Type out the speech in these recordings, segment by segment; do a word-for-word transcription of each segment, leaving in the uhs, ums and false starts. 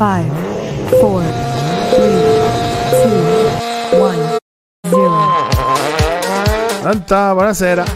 five, four, three, two, one, zero. Tanta, buonasera.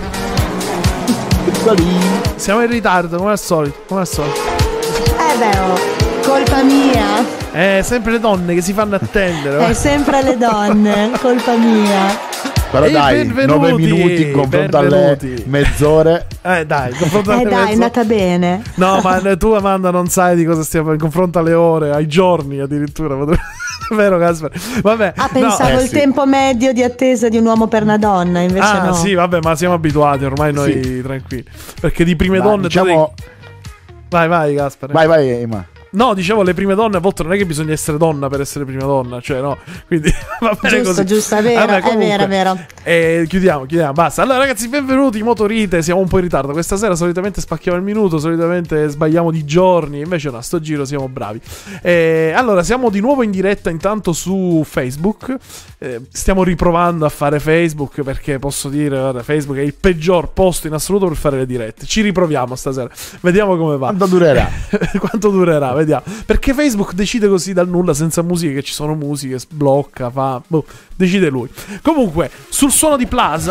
Siamo in ritardo, come al solito, come al solito. Eh beh, oh, colpa mia. È sempre le donne che si fanno attendere. È sempre le donne, colpa mia. Però E dai, nove minuti in confronto benvenuti. alle mezz'ore. Eh dai, in confronto Eh alle dai, è mezzo- andata bene. No, ma tu Amanda non sai di cosa stiamo in confronto alle ore, ai giorni addirittura. Vero Gaspar? Vabbè. Ah, pensavo no, eh, il sì. tempo medio di attesa di un uomo per una donna, invece Ah, no. sì, vabbè, ma siamo abituati ormai noi Sì. tranquilli. Perché di prime Ma donne tu diciamo, devi- Vai, vai Gaspar. vai, vai, Ema. No, dicevo, le prime donne a volte non è che bisogna essere donna per essere prima donna, cioè no, quindi va bene Giusto, così. giusto, è vero, Vabbè, è comunque, vero, è vero. eh, chiudiamo, chiudiamo, basta. Allora ragazzi, benvenuti, Motorite, siamo un po' in ritardo. Questa sera solitamente spacchiamo il minuto, solitamente sbagliamo di giorni, invece no, sto giro siamo bravi. Eh, allora, siamo di nuovo in diretta intanto su Facebook. Eh, stiamo riprovando a fare Facebook perché posso dire, guarda, Facebook è il peggior posto in assoluto per fare le dirette. Ci riproviamo stasera, vediamo come va. Quanto durerà? Quanto durerà, vediamo. Perché Facebook decide così dal nulla, senza musiche, che ci sono musiche, sblocca, fa, boh, decide lui. Comunque, sul suono di Plaza.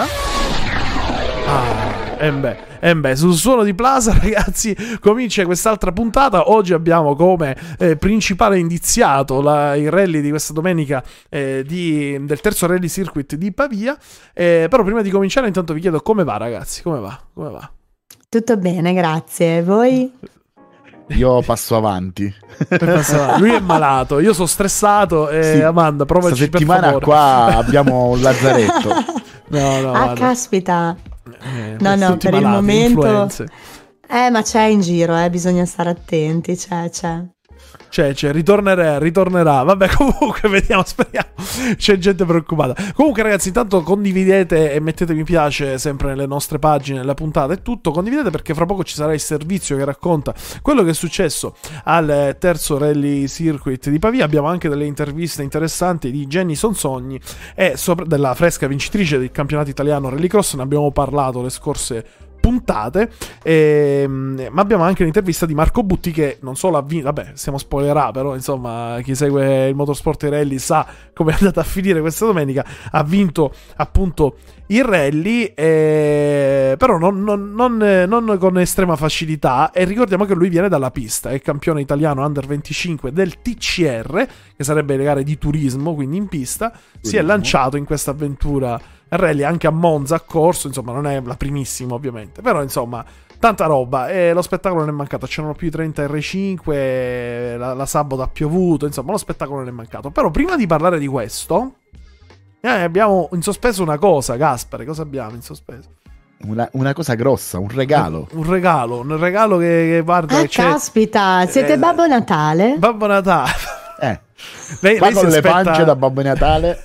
Ah, embe, embe, sul suono di Plaza, ragazzi, comincia quest'altra puntata. Oggi abbiamo come eh, principale indiziato la, il rally di questa domenica eh, di, del terzo rally circuit di Pavia. Eh, però prima di cominciare, intanto vi chiedo come va, ragazzi, come va? Come va? Tutto bene, grazie. Voi? Io passo avanti. Lui è malato, io sono stressato. E Sì. Amanda, provaci Questa per settimana favore. qua abbiamo un lazzaretto. No, no, Ah, guarda. caspita. Eh, No, no, tutti per il malati, momento- influenze. Eh, ma c'è in giro, eh, bisogna stare attenti, c'è, c'è. Cioè, cioè, ritornerà, ritornerà. Vabbè, comunque, vediamo, speriamo. C'è gente preoccupata. Comunque, ragazzi, intanto condividete e mettete mi piace sempre nelle nostre pagine, nella puntata e tutto. Condividete perché fra poco ci sarà il servizio che racconta quello che è successo al terzo rally circuit di Pavia. Abbiamo anche delle interviste interessanti di Jenny Sonsogni e sopra, della fresca vincitrice del campionato italiano rallycross. Ne abbiamo parlato le scorse puntate, ehm, ma abbiamo anche l'intervista di Marco Butti che non solo ha vinto, vabbè, stiamo spoilerà, però insomma chi segue il motorsport e i rally sa come è andata a finire questa domenica. Ha vinto appunto il rally, eh, però non, non, non, non con estrema facilità, e ricordiamo che lui viene dalla pista, è campione italiano under venticinque del T C R, che sarebbe le gare di turismo, quindi in pista. Si è lanciato in questa avventura rally, anche a Monza ha corso, insomma non è la primissima ovviamente, però insomma tanta roba, e lo spettacolo non è mancato. C'erano più di trenta R cinque, la, la sabato ha piovuto, insomma lo spettacolo non è mancato. Però prima di parlare di questo eh, abbiamo in sospeso una cosa. Gaspare, cosa abbiamo in sospeso? Una, una cosa grossa, un regalo. Un, un regalo, un regalo che, che guarda, Ah, c'è caspita, siete eh, Babbo Natale? Babbo Natale. Eh, lei, qua lei si con le aspetta... pance da Babbo Natale.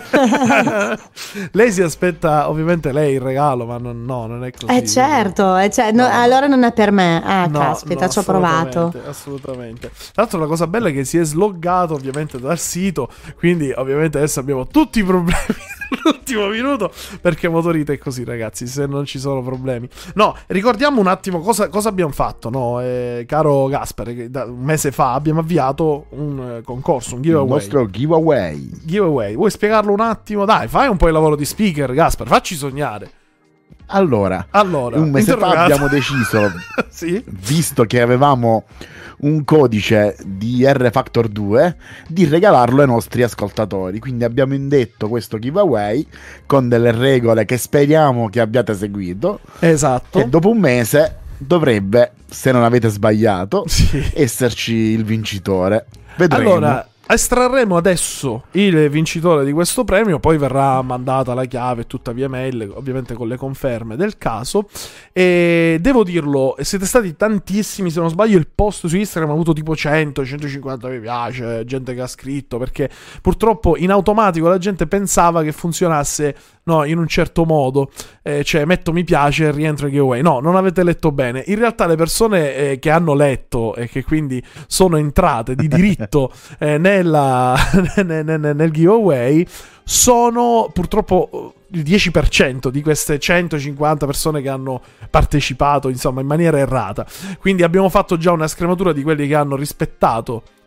Lei si aspetta ovviamente lei il regalo, ma non, no, non è così. Eh certo, eh, cioè, no, No, no. allora non è per me. Ah, No, caspita, no, ci ho provato. assolutamente, assolutamente. Tra l'altro la cosa bella è che si è sloggato ovviamente dal sito, quindi ovviamente adesso abbiamo tutti i problemi all'ultimo minuto, perché Motorite è così, ragazzi, se non ci sono problemi. No, ricordiamo un attimo cosa, cosa abbiamo fatto, no, eh, caro Gaspare, che da un mese fa abbiamo avviato un eh, concorso, un Il giveaway. nostro giveaway. Giveaway, vuoi spiegarlo un attimo? Dai, fai un po' il lavoro di speaker, Gaspare, facci sognare. Allora, Allora, un mese fa interrogato. abbiamo deciso, Sì? visto che avevamo un codice di R Factor due, di regalarlo ai nostri ascoltatori. Quindi abbiamo indetto questo giveaway con delle regole che speriamo che abbiate seguito, Esatto. e dopo un mese dovrebbe, se non avete sbagliato, Sì. esserci il vincitore. Vedremo. Allora, estrarremo adesso il vincitore di questo premio, poi verrà mandata la chiave e tutta via mail, ovviamente con le conferme del caso. E devo dirlo, siete stati tantissimi, se non sbaglio il post su Instagram ha avuto tipo cento centocinquanta mi piace, gente che ha scritto, perché purtroppo in automatico la gente pensava che funzionasse, no, in un certo modo, eh, cioè metto mi piace e rientro in giveaway. No, non avete letto bene. In realtà le persone eh, che hanno letto e che quindi sono entrate di diritto eh, nella, nel, nel, nel giveaway sono purtroppo il dieci per cento di queste centocinquanta persone che hanno partecipato, insomma, in maniera errata. Quindi abbiamo fatto già una scrematura di quelli che hanno rispettato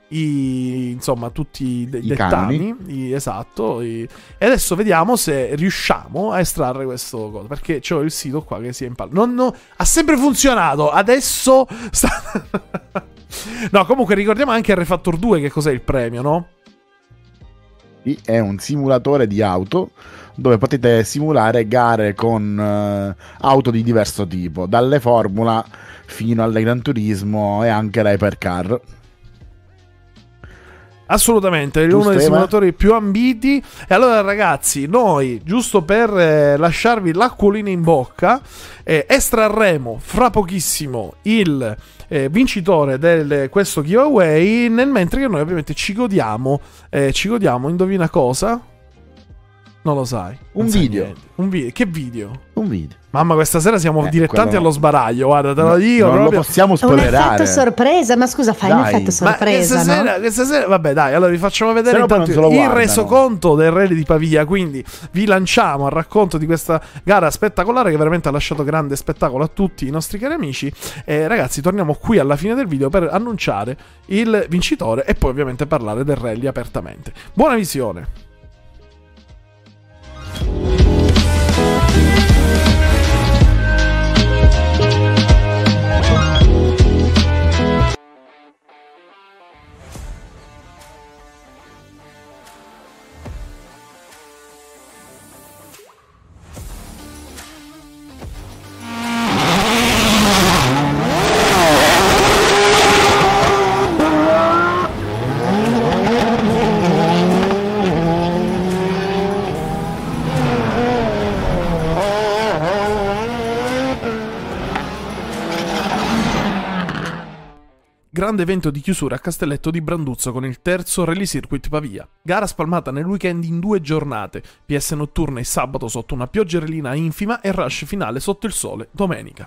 i, insomma, tutti i, de- I dettami, canoni. i- esatto, i- e adesso vediamo se riusciamo a estrarre questo coso, perché c'ho il sito qua che si è impallato. Non, no, ha sempre funzionato, adesso sta... No, comunque ricordiamo anche R Factor due che cos'è il premio, no? Sì, è un simulatore di auto dove potete simulare gare con eh, auto di diverso tipo, dalle Formula fino alle Gran Turismo e anche la Hypercar. Assolutamente, è Giusto, uno dei Eva? simulatori più ambiti. E allora ragazzi, noi, giusto per eh, lasciarvi l'acquolina in bocca, eh, estrarremo fra pochissimo il eh, vincitore di questo giveaway, nel mentre che noi ovviamente ci godiamo, eh, ci godiamo, indovina cosa? Non lo sai. Un Non sai video. niente. Un video. Che video? Un video. Mamma, questa sera siamo Eh, dilettanti quello no. allo sbaraglio, guarda, te lo dico non proprio. lo possiamo È un effetto spoilerare. sorpresa, ma scusa, fai un Dai. effetto Ma sorpresa, questa no? sera, questa sera, vabbè, dai, allora vi facciamo vedere Se no poi intanto non se lo il guardano. resoconto del Rally di Pavia. Quindi vi lanciamo al racconto di questa gara spettacolare che veramente ha lasciato grande spettacolo a tutti i nostri cari amici. E ragazzi, torniamo qui alla fine del video per annunciare il vincitore e poi ovviamente parlare del rally apertamente. Buona visione. Grande evento di chiusura a Castelletto di Branduzzo con il terzo Rally Circuit Pavia. Gara spalmata nel weekend in due giornate, P S notturne il sabato sotto una pioggerellina infima e rush finale sotto il sole domenica.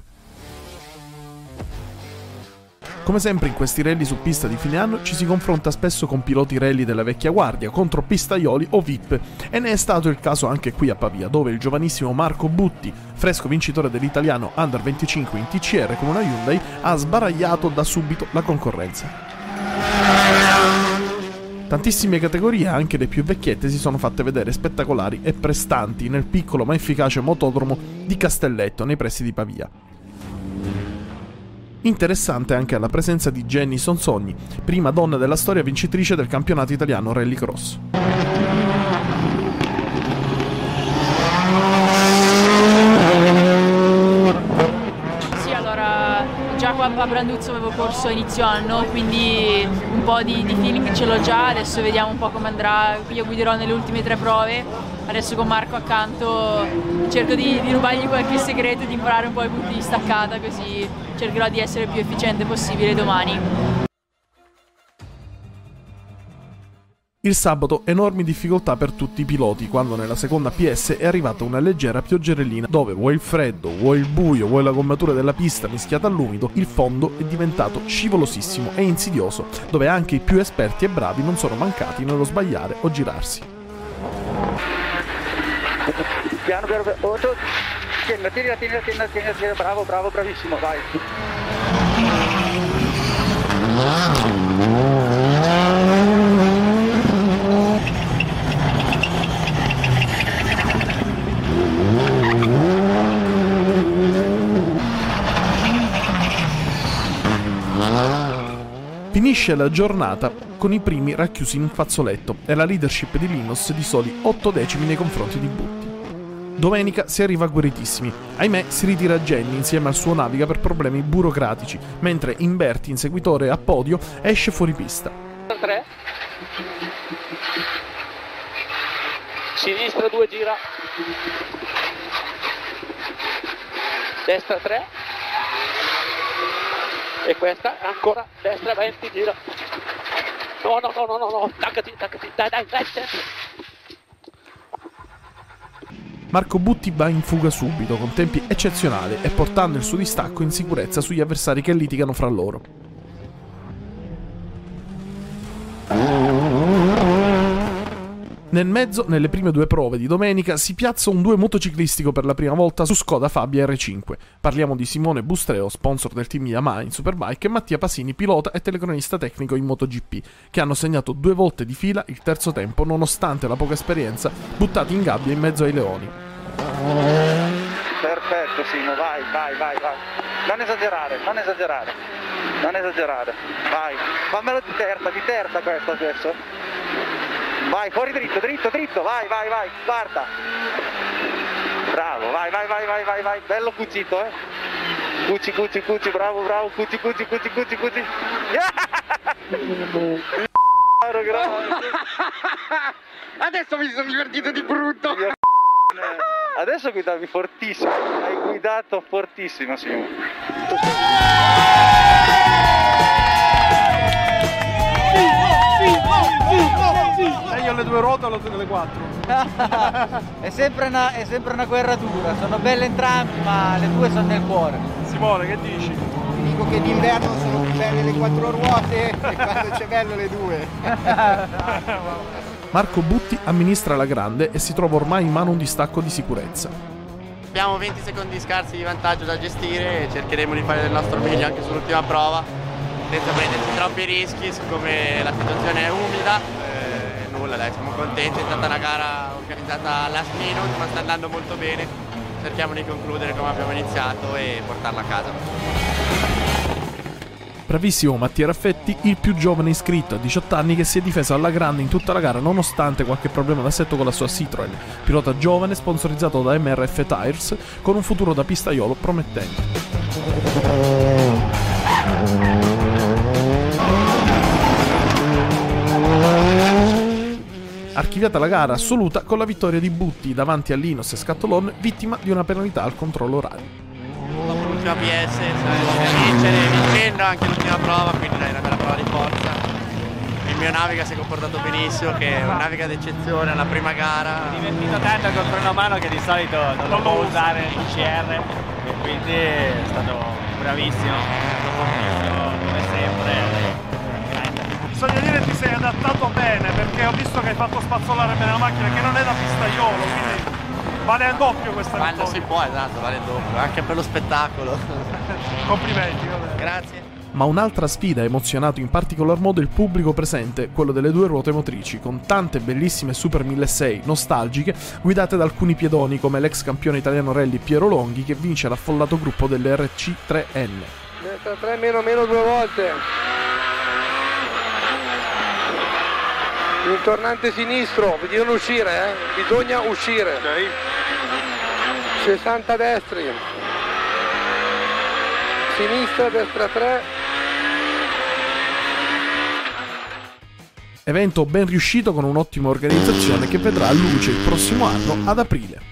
Come sempre in questi rally su pista di fine anno ci si confronta spesso con piloti rally della vecchia guardia contro pistaioli o V I P, e ne è stato il caso anche qui a Pavia, dove il giovanissimo Marco Butti, fresco vincitore dell'italiano Under venticinque in T C R con una Hyundai, ha sbaragliato da subito la concorrenza. Tantissime categorie, anche le più vecchiette, si sono fatte vedere spettacolari e prestanti nel piccolo ma efficace motodromo di Castelletto nei pressi di Pavia. Interessante anche la presenza di Jenny Sonsogni, prima donna della storia vincitrice del campionato italiano Rallycross. Sì, allora già qua a Branduzzo avevo corso a inizio anno, quindi un po' di, di feeling ce l'ho già, adesso vediamo un po' come andrà. Io guiderò nelle ultime tre prove, adesso con Marco accanto cerco di, di rubargli qualche segreto e di imparare un po' i punti di staccata, così cercherò di essere il più efficiente possibile domani. Il sabato enormi difficoltà per tutti i piloti quando nella seconda P S è arrivata una leggera pioggerellina dove vuoi il freddo, vuoi il buio, vuoi la gommatura della pista mischiata all'umido, il fondo è diventato scivolosissimo e insidioso, dove anche i più esperti e bravi non sono mancati nello sbagliare o girarsi. Piano, piano, piano. Oh, tu, tienila, tienila, tienila, tienila, tienila, tienila, bravo, bravo, bravissimo, vai. Finisce la giornata con i primi racchiusi in fazzoletto e la leadership di Linus di soli otto decimi nei confronti di Butti. Domenica si arriva agguerritissimi. Ahimè, si ritira Jenny insieme al suo Naviga per problemi burocratici, mentre Imberti, inseguitore a podio, esce fuori pista. tre. Sinistra due, gira. Destra tre. E questa ancora destra venti, gira. No, no, no, no, no, no, taccati, taccati, dai, dai, dai. Marco Butti va in fuga subito, con tempi eccezionali e portando il suo distacco in sicurezza sugli avversari che litigano fra loro. Nel mezzo, nelle prime due prove di domenica, si piazza un due motociclistico per la prima volta su Skoda Fabia R cinque. Parliamo di Simone Bustreo, sponsor del team Yamaha in Superbike, e Mattia Pasini, pilota e telecronista tecnico in MotoGP, che hanno segnato due volte di fila il terzo tempo, nonostante la poca esperienza, buttati in gabbia in mezzo ai leoni. Perfetto Simo, vai, vai, vai, vai. Non esagerare, non esagerare, non esagerare. Vai, fammelo di terza, di terza questo adesso. Vai, fuori dritto, dritto, dritto, vai, vai, vai, guarda. Bravo, vai, vai, vai, vai, vai, vai. Bello cucito, eh. Cuci, cuci, cuci, bravo, bravo, cuci, cuci, cuci, cuci, cuci. Adesso mi sono divertito di brutto. Adesso guidavi fortissimo, hai guidato fortissimo, Simo. Meglio le due ruote o le quattro? è, sempre una, è sempre una guerra dura, sono belle entrambi, ma le due sono nel cuore. Simone, che dici? Ti dico che d'inverno sono più belle le quattro ruote e quando c'è bello le due. Marco Butti amministra la grande e si trova ormai in mano un distacco di sicurezza. Abbiamo venti secondi scarsi di vantaggio da gestire e cercheremo di fare del nostro meglio anche sull'ultima prova, senza prenderci troppi rischi, siccome la situazione è umida. Eh, nulla, dai, siamo contenti, è stata una gara organizzata last minute, ma sta andando molto bene. Cerchiamo di concludere come abbiamo iniziato e portarla a casa. Bravissimo Mattia Raffetti, il più giovane iscritto a diciotto anni, che si è difeso alla grande in tutta la gara nonostante qualche problema d'assetto con la sua Citroen. Pilota giovane, sponsorizzato da M R F Tires, con un futuro da pistaiolo promettente. Archiviata la gara assoluta con la vittoria di Butti davanti a Linos e Scatolon, vittima di una penalità al controllo orario. L'ultima P S, bisogna vincere, vincendo anche l'ultima prova, quindi dai, una bella prova di forza. Il mio naviga si è comportato benissimo, che è un naviga d'eccezione alla prima gara. Mi sono divertito tanto col freno a mano, che di solito non lo può usare in C R, e quindi è stato bravissimo, come sempre. Bisogna dire che ti sei adattato bene, perché ho visto che hai fatto spazzolare bene la macchina, che non è da pistaiolo, quindi vale al doppio questa Quando vittoria. si può, esatto, vale il doppio, anche per lo spettacolo. Complimenti, vabbè. Grazie. Ma un'altra sfida ha emozionato in particolar modo il pubblico presente, quello delle due ruote motrici, con tante bellissime Super milleseicento nostalgiche, guidate da alcuni piedoni come l'ex campione italiano rally Piero Longhi, che vince l'affollato gruppo delle R C tre N. Destra tre meno meno due volte. Il tornante sinistro, bisogna uscire, eh? Bisogna uscire. sessanta destri. Sinistra, destra tre. Evento ben riuscito con un'ottima organizzazione che vedrà luce il prossimo anno ad aprile.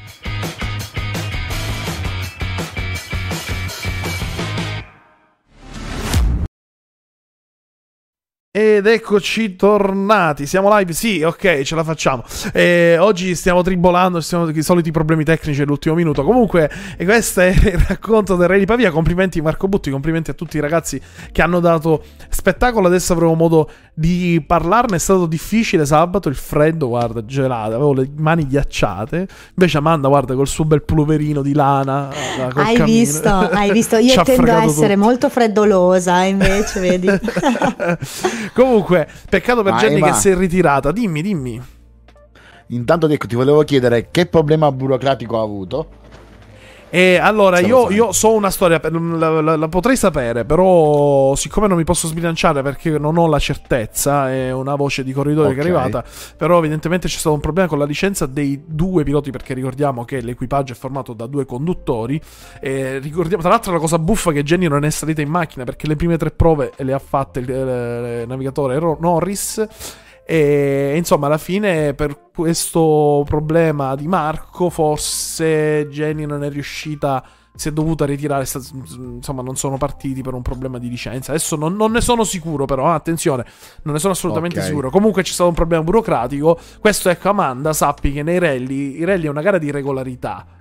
Ed eccoci tornati, siamo live, sì, ok, ce la facciamo. E oggi stiamo tribolando, stiamo i soliti problemi tecnici all'ultimo minuto. Comunque, e questo è il racconto del Re di Pavia. Complimenti Marco Butti, complimenti a tutti i ragazzi che hanno dato spettacolo. Adesso avremo modo di parlarne. È stato difficile sabato, il freddo, guarda, gelato, avevo le mani ghiacciate. Invece Amanda, guarda, col suo bel pulloverino di lana. Col Hai camino. visto, hai visto. Io tendo a essere tutto. molto freddolosa, invece, vedi. Comunque, peccato per Ma Jenny Eva, che si è ritirata. Dimmi, dimmi. Intanto ecco, ti volevo chiedere che problema burocratico ha avuto. E allora Se lo io, sai. io so una storia, la, la- la potrei sapere, però siccome non mi posso sbilanciare perché non ho la certezza, è una voce di corridoio che è Ok. arrivata, però evidentemente c'è stato un problema con la licenza dei due piloti, perché ricordiamo che l'equipaggio è formato da due conduttori. E ricordiamo, tra l'altro, la cosa buffa che Jenny non è salita in macchina perché le prime tre prove le ha fatte il, il- il navigatore Ro- Norris. E insomma, alla fine, per questo problema di Marco, forse Jenny non è riuscita, si è dovuta ritirare. sta- Insomma, non sono partiti per un problema di licenza. Adesso non, non ne sono sicuro, però, ah, attenzione, non ne sono assolutamente Ok. sicuro. Comunque c'è stato un problema burocratico. Questo, ecco, Amanda, sappi che nei rally, i rally è una gara di regolarità.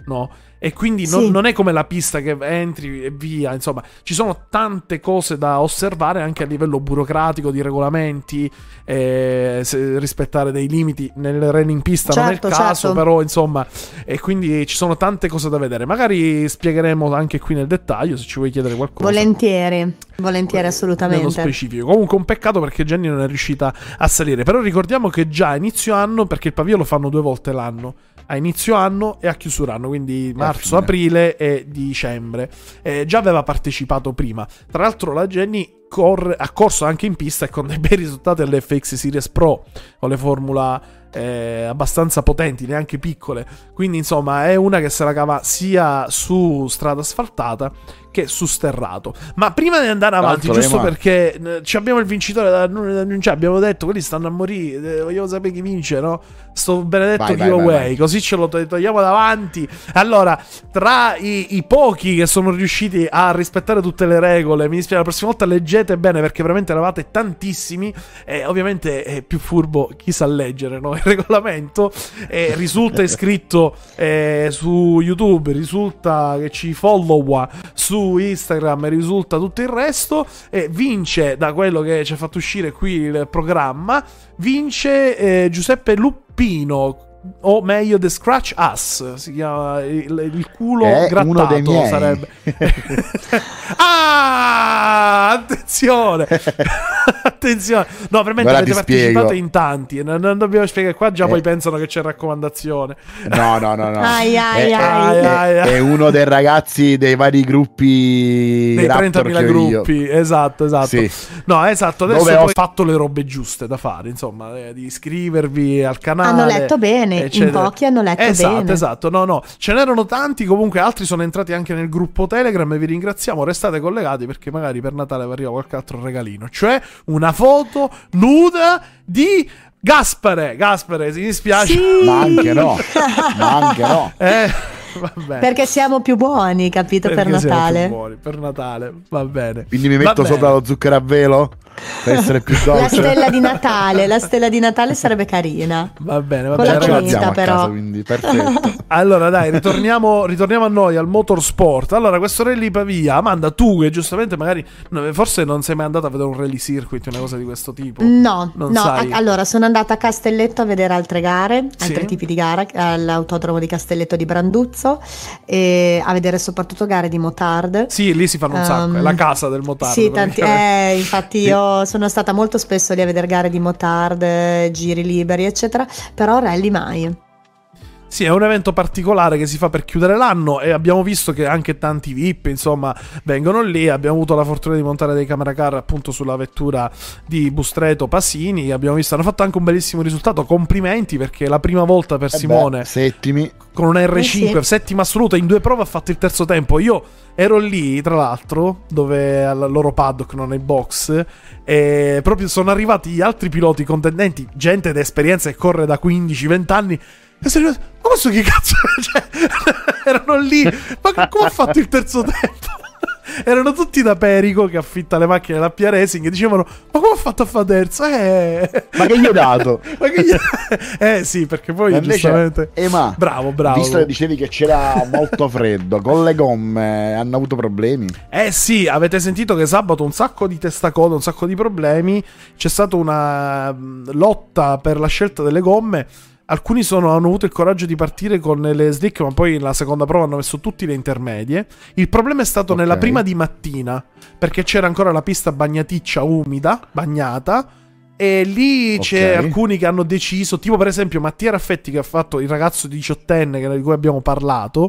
no? E quindi non, Sì. non è come la pista che entri e via, insomma, ci sono tante cose da osservare anche a livello burocratico, di regolamenti, eh, se- rispettare dei limiti nel run in pista non è il Certo, caso, certo. però insomma, e quindi ci sono tante cose da vedere. Magari spiegheremo anche qui nel dettaglio se ci vuoi chiedere qualcosa. Volentieri, volentieri, Nello assolutamente. specifico. Comunque un peccato perché Jenny non è riuscita a salire. Però ricordiamo che già a inizio anno, perché il pavio lo fanno due volte l'anno, a inizio anno e a chiusura anno, quindi marzo, fine. aprile e dicembre. Eh, già aveva partecipato prima. Tra l'altro la Jenny corre, ha corso anche in pista e con dei bei risultati all'F X Series Pro, con le formula eh, abbastanza potenti, neanche piccole. Quindi insomma è una che se la cava sia su strada asfaltata che su sterrato. Ma prima di andare avanti, Tanto, giusto Ema. perché eh, ci abbiamo il vincitore da da annunciare, abbiamo detto quelli stanno a morire, eh, vogliamo sapere chi vince, no? Sto benedetto Vai, vai, giveaway, vai, vai. così ce lo to- togliamo davanti. Allora, tra i, i pochi che sono riusciti a rispettare tutte le regole, mi dispiace, la prossima volta leggete bene perché veramente eravate tantissimi, e ovviamente è più furbo chi sa leggere, no? Il regolamento, e risulta iscritto eh, su YouTube, risulta che ci followa su Instagram, risulta tutto il resto, e vince, da quello che ci ha fatto uscire qui il programma, vince eh, Giuseppe Luppino, o meglio The Scratch Ass, si chiama il, il culo È grattato, uno dei miei. sarebbe. Ah, attenzione. Attenzione. No, veramente Ora avete ti partecipato spiego. in tanti, non, non dobbiamo spiegare qua, già Eh. poi pensano che c'è raccomandazione. No, no, no, no. Ai, ai, È- ai. Ai, ai, È, ai. è uno dei ragazzi dei vari gruppi Dei Raptor trentamila che ho io. gruppi, esatto, esatto. Sì. No, esatto, adesso Dove poi ho- fatto le robe giuste da fare, insomma, eh, di iscrivervi al canale. Hanno letto bene, in eccetera. pochi hanno letto esatto, bene. Esatto, no, no, ce n'erano tanti, comunque altri sono entrati anche nel gruppo Telegram e vi ringraziamo, restate collegati perché magari per Natale vi arriva qualche altro regalino, cioè una foto nuda di Gaspare. Gaspare, si dispiace. Sì. Ma anche no. Ma anche no. Eh, vabbè. Perché siamo più buoni, capito, per Perché siamo Natale. più buoni, per Natale, va bene. Quindi mi Va metto bene. sopra lo zucchero a velo per essere più La dolce. stella di Natale, la stella di Natale sarebbe carina. Va bene, va Con bene, la Ce ragazzi. cinta, l'abbiamo a però. casa, quindi perfetto. Allora dai, ritorniamo, ritorniamo a noi, al motorsport. Allora, questo rally Pavia, Amanda, tu che giustamente magari no, forse non sei mai andata a vedere un rally circuit, una cosa di questo tipo. No, Non no, sai. a- allora sono andata a Castelletto a vedere altre gare, Sì. altri tipi di gara, all'autodromo di Castelletto di Branduzzo, e a vedere soprattutto gare di motard. Sì, lì si fanno un sacco, è Um, la casa del motardo. Sì, tanti, praticamente. eh, infatti io sono stata molto spesso lì a vedere gare di motard, eh, giri liberi, eccetera, però rally mai. Sì, è un evento particolare che si fa per chiudere l'anno e abbiamo visto che anche tanti V I P, insomma, vengono lì. Abbiamo avuto la fortuna di montare dei camera car appunto sulla vettura di Bustreto Pasini. Abbiamo visto, hanno fatto anche un bellissimo risultato. Complimenti, perché è la prima volta per Eh Simone beh, settimi. con un R Eh cinque, sì. settima assoluta, in due prove ha fatto il terzo tempo. Io ero lì, tra l'altro, dove al loro paddock, non nei box, e proprio sono arrivati gli altri piloti contendenti, gente d'esperienza che corre da quindici venti anni. E sono arrivati, ma questo che cazzo è? Cioè, erano lì, ma come ha fatto il terzo tempo? Erano tutti da Perico che affitta le macchine della P A Racing e dicevano, ma come ha fatto a fare terzo? Eh... Ma che gli ho dato? Ma che gli... eh sì, perché poi Ma invece, giustamente... eh, ma, bravo, bravo. visto che dicevi che c'era molto freddo, con le gomme hanno avuto problemi. Eh sì, avete sentito che sabato un sacco di testacoda, un sacco di problemi. C'è stata una mh, lotta per la scelta delle gomme. Alcuni sono, hanno avuto il coraggio di partire con le slick, ma poi nella seconda prova hanno messo tutti le intermedie. Il problema è stato Ok. nella prima di mattina, perché c'era ancora la pista bagnaticcia, umida, bagnata. E lì c'è Ok. alcuni che hanno deciso, tipo per esempio Mattia Raffetti, che ha fatto il ragazzo diciottenne che- di cui abbiamo parlato.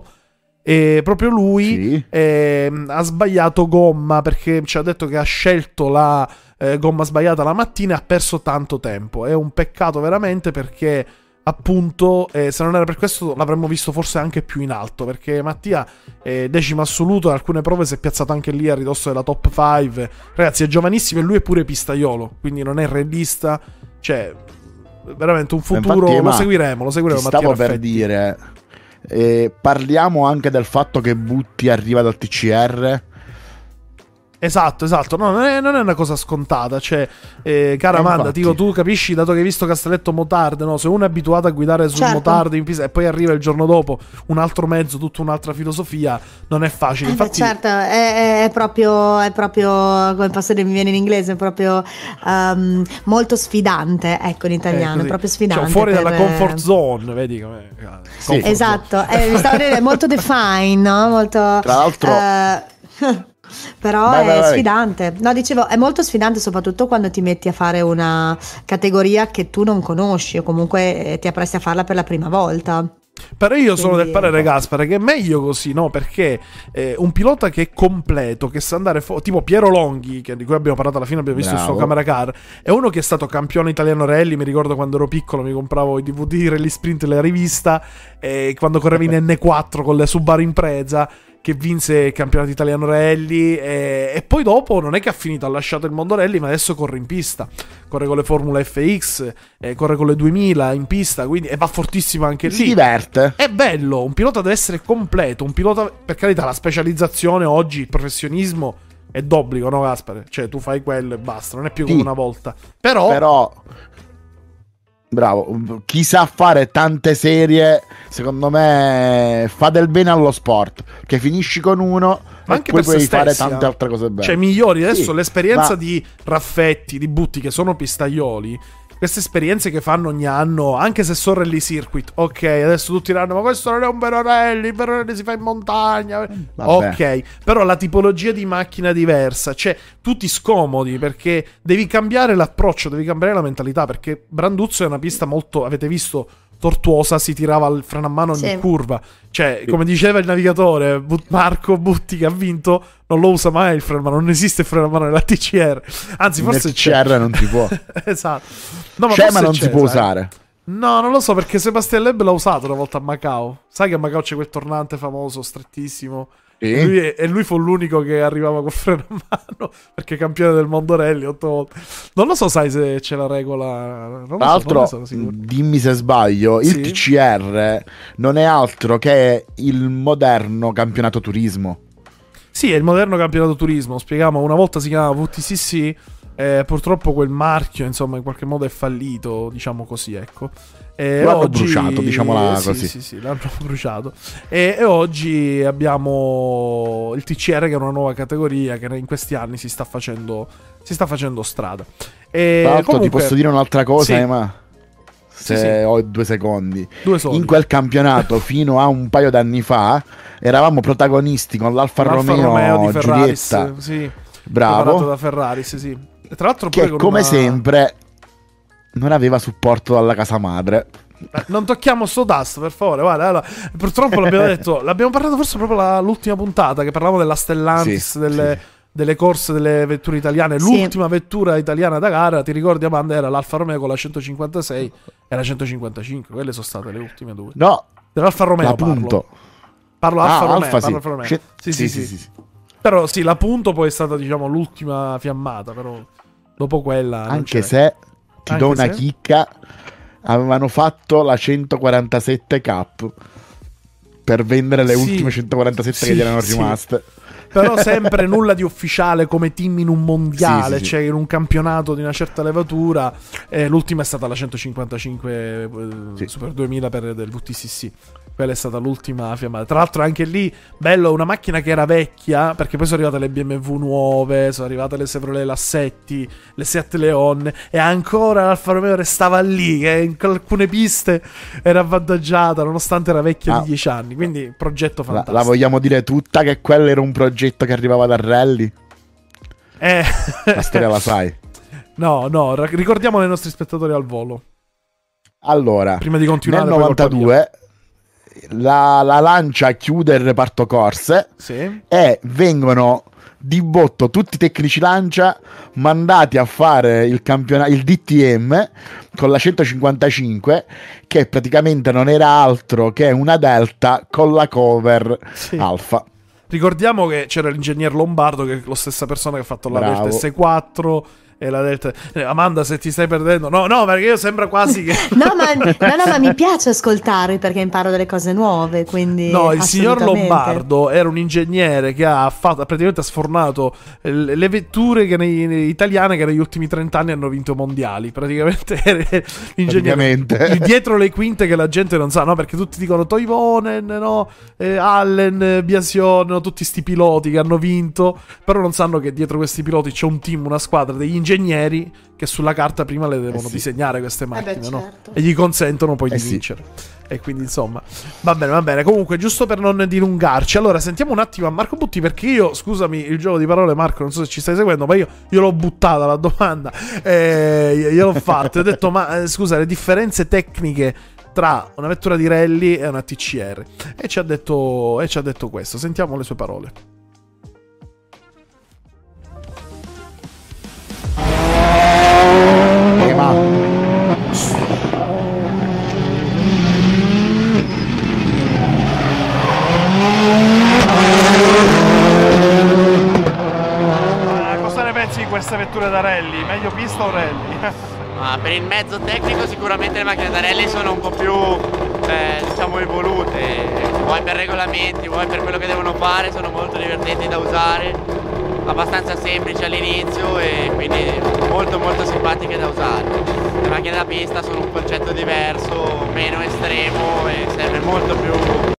E proprio lui Sì. ehm, ha sbagliato gomma, perché ci ha detto che ha scelto la eh, gomma sbagliata la mattina e ha perso tanto tempo. È un peccato veramente, perché appunto eh, se non era per questo l'avremmo visto forse anche più in alto, perché Mattia è decimo assoluto, in alcune prove si è piazzato anche lì a ridosso della top cinque. Ragazzi, è giovanissimo e lui è pure pistaiolo, quindi non è rallista, cioè veramente un futuro. Infatti, lo ma seguiremo, lo seguiremo. ti Mattia stavo per Raffetti. dire, eh, parliamo anche del fatto che Butti arriva dal T C R. Esatto, esatto, no, non è, non è una cosa scontata, cioè, eh, cara Eh, Amanda, infatti. dico, tu capisci, dato che hai visto Castelletto Motard, no? Se uno è abituato a guidare sul Certo. Motard in pista e poi arriva il giorno dopo un altro mezzo, tutta un'altra filosofia, non è facile. Eh beh, Infatti, certo, è, è proprio, è proprio, come posso dire, mi viene in inglese, è proprio um, molto sfidante, ecco in eh, italiano, così. è proprio sfidante. Cioè, fuori per- dalla comfort zone, vedi come. Sì. comfort Esatto, eh, mi stavo a dire, è molto define, no? Molto, Tra l'altro- eh, però Vai, è vai, vai. sfidante. No, dicevo, è molto sfidante soprattutto quando ti metti a fare una categoria che tu non conosci o comunque eh, ti appresti a farla per la prima volta. Però io sono del Quindi- parere, Gaspare, che è meglio così, no? Perché eh, un pilota che è completo, che sa andare fu- tipo Piero Longhi, che- di cui abbiamo parlato alla fine, abbiamo visto il suo Bravo. camera car, è uno che è stato campione italiano rally. Mi ricordo quando ero piccolo mi compravo i D V D Rally Sprint, la rivista, e quando correva in N quattro con le Subaru Impreza, che vinse il campionato italiano rally, e, e poi dopo non è che ha finito, ha lasciato il mondo rally, ma adesso corre in pista, corre con le Formula F X, eh, corre con le duemila in pista, quindi, e va fortissimo anche Si lì. diverte. È bello, un pilota deve essere completo, un pilota, per carità, la specializzazione oggi, il professionismo è d'obbligo, no Gaspare? Cioè tu fai quello e basta, non è più come Sì. una volta. Però, Però, bravo, chi sa fare tante serie, secondo me fa del bene allo sport, che finisci con uno ma e anche poi per se puoi fare stessi, tante eh. altre cose belle. Cioè migliori adesso Sì, l'esperienza ma- di Raffetti, di Butti, che sono pistaioli. Queste esperienze che fanno ogni anno, anche se sono rally circuit, ok, adesso tutti diranno ma questo non è un vero rally, il vero rally si fa in montagna. Vabbè. Ok, però la tipologia di macchina è diversa, cioè tu ti scomodi perché devi cambiare l'approccio, devi cambiare la mentalità, perché Branduzzo è una pista molto, avete visto, tortuosa, si tirava il freno a mano ogni Sì. curva. Cioè, come diceva il navigatore But- Marco Butti, che ha vinto, non lo usa mai il freno a mano, non esiste il freno a mano nella T C R. Anzi, forse Nel T C R c'è. non si può. Esatto. No, C'è, forse ma non c'è, si può sai. usare. No, non lo so, perché Sebastian Loeb l'ha usato una volta a Macao. Sai che a Macao c'è quel tornante famoso, strettissimo. Sì. E lui, è- e lui fu l'unico che arrivava col freno a mano, perché è campione del mondo rally otto volte. Non lo so, sai se c'è la regola. Non lo Tra so, non l'altro, ne sono sicuro. dimmi se sbaglio, il Sì. T C R non è altro che il moderno campionato turismo. Sì, è il moderno campionato turismo. Spieghiamo, una volta si chiamava V T C C. Eh, purtroppo quel marchio, insomma, in qualche modo è fallito, diciamo così, ecco. E Lo hanno oggi... bruciato, diciamola sì, così. Sì, sì, l'hanno bruciato. E, e oggi abbiamo il T C R, che è una nuova categoria che in questi anni si sta facendo, si sta facendo strada. E Tra l'altro comunque- ti posso dire un'altra cosa, Sì. Emma? Se Sì, sì. ho due secondi. Due soldi. In quel campionato, fino a un paio d'anni fa, eravamo protagonisti con l'Alfa, l'Alfa Romeo, Romeo di Ferraris, Giulietta. sì, Bravo. preparato da Ferraris, sì. E tra l'altro pure Che con come una- sempre non aveva supporto dalla casa madre. Eh, Non tocchiamo sto tasto, per favore. Guarda, allora, purtroppo l'abbiamo detto, l'abbiamo parlato forse proprio la- l'ultima puntata, che parlavamo della Stellantis, Sì, delle, sì. delle corse delle vetture italiane. Sì. L'ultima vettura italiana da gara, ti ricordi Amanda, era l'Alfa Romeo con la centocinquantasei e la centocinquantacinque. Quelle sono state le ultime due. No, Dell'Alfa Romeo l'appunto. parlo. Parlo Ah, Alfa Romeo, Alfa, parlo sì. Alfa Romeo. Sce- Sì, sì, sì, sì, sì, sì. Però sì, l'appunto poi è stata, diciamo, l'ultima fiammata, però dopo quella non Anche c'è. se ti Anche do una se? chicca, avevano fatto la centoquarantasette Cup per vendere le Sì, ultime centoquarantasette sì, che gli erano sì. rimaste. Però sempre nulla di ufficiale come team in un mondiale, Sì, sì, sì. cioè in un campionato di una certa levatura. Eh, l'ultima è stata la centocinquantacinque eh, Sì. Super duemila per del V T C C. Quella è stata l'ultima fiammata. Tra l'altro anche lì, bello, una macchina che era vecchia, perché poi sono arrivate le B M W nuove, sono arrivate le Chevrolet Lassetti, le Seat Leon, e ancora l'Alfa Romeo restava lì, che in alcune piste era avvantaggiata, nonostante era vecchia Ah. di dieci anni. Quindi progetto La, fantastico. la vogliamo dire tutta che quello era un progetto che arrivava dal rally? Eh. La storia la sai. No, no, ra- ricordiamo ai nostri spettatori al volo. Allora, Prima di continuare, nel poi colpa novantadue la, la Lancia chiude il reparto corse Sì. e vengono di botto tutti i tecnici Lancia mandati a fare il campionato, il D T M con la centocinquantacinque, che praticamente non era altro che una Delta con la cover Sì. Alfa. Ricordiamo che c'era l'ingegner Lombardo, che è la stessa persona che ha fatto la Bravo. Delta S quattro, e l'ha detto eh, Amanda, se ti stai perdendo, no, no, perché io sembra quasi che no, ma, no, no, ma mi piace ascoltarvi perché imparo delle cose nuove, quindi no, il signor assolutamente. Lombardo era un ingegnere che ha fatto, praticamente ha sfornato le, le vetture che nei, nei, italiane che negli ultimi trenta anni hanno vinto mondiali, praticamente era l'ingegnere Praticamente. dietro le quinte che la gente non sa, no, perché tutti dicono Toivonen, no, eh, Allen, Biasion, no, tutti sti piloti che hanno vinto, però non sanno che dietro questi piloti c'è un team, una squadra degli ingegneri che sulla carta prima le devono Eh sì. disegnare queste macchine, beh, no? certo. E gli consentono poi Eh di sì. vincere. E quindi insomma, va bene, va bene. Comunque, giusto per non dilungarci, allora sentiamo un attimo a Marco Butti, perché io, scusami il gioco di parole, Marco, non so se ci stai seguendo, ma io, io l'ho buttata la domanda, eh, io l'ho fatta, ho detto, ma eh, scusa, le differenze tecniche tra una vettura di rally e una T C R, e ci ha detto, e ci ha detto questo. Sentiamo le sue parole. Eh, ma Ma cosa ne pensi di queste vetture da rally? Meglio pista o rally? Ma per il mezzo tecnico sicuramente le macchine da rally sono un po' più eh, diciamo evolute, vuoi per regolamenti, vuoi per quello che devono fare, sono molto divertenti da usare, abbastanza semplici all'inizio e quindi molto molto simpatiche da usare. Le macchine da pista sono un concetto diverso, meno estremo e serve molto più.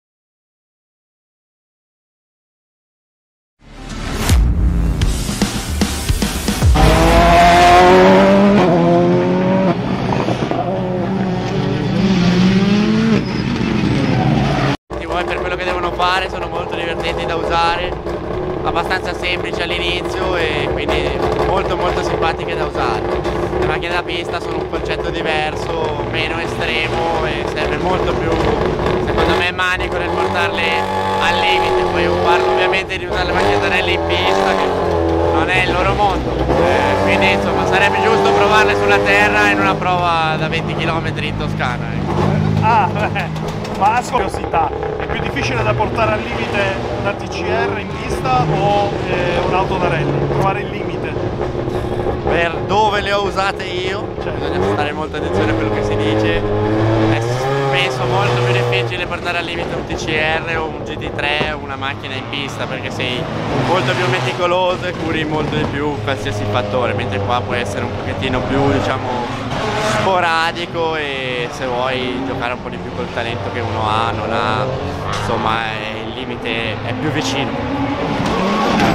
Vuoi per quello che devono fare, sono molto divertenti da usare, abbastanza semplici all'inizio e quindi molto molto simpatiche da usare. Le macchine da pista sono un concetto diverso, meno estremo e serve molto più, secondo me, manico nel portarle al limite. Poi io parlo ovviamente di usare le macchine da rally in pista, che non è il loro mondo, eh, quindi insomma sarebbe giusto provarle sulla terra in una prova da venti chilometri in Toscana. Ecco. Ah, beh. Ma curiosità, è più difficile da portare al limite una T C R in pista o eh, un'auto da rally? Trovare il limite? Per dove le ho usate io, cioè bisogna stare molta attenzione a quello che si dice. È penso molto più difficile portare al limite un T C R o un G T tre o una macchina in pista, perché sei molto più meticoloso e curi molto di più qualsiasi fattore, mentre qua può essere un pochettino più, diciamo, sporadico e se vuoi giocare un po' di più col talento che uno ha, non ha, insomma il limite è più vicino.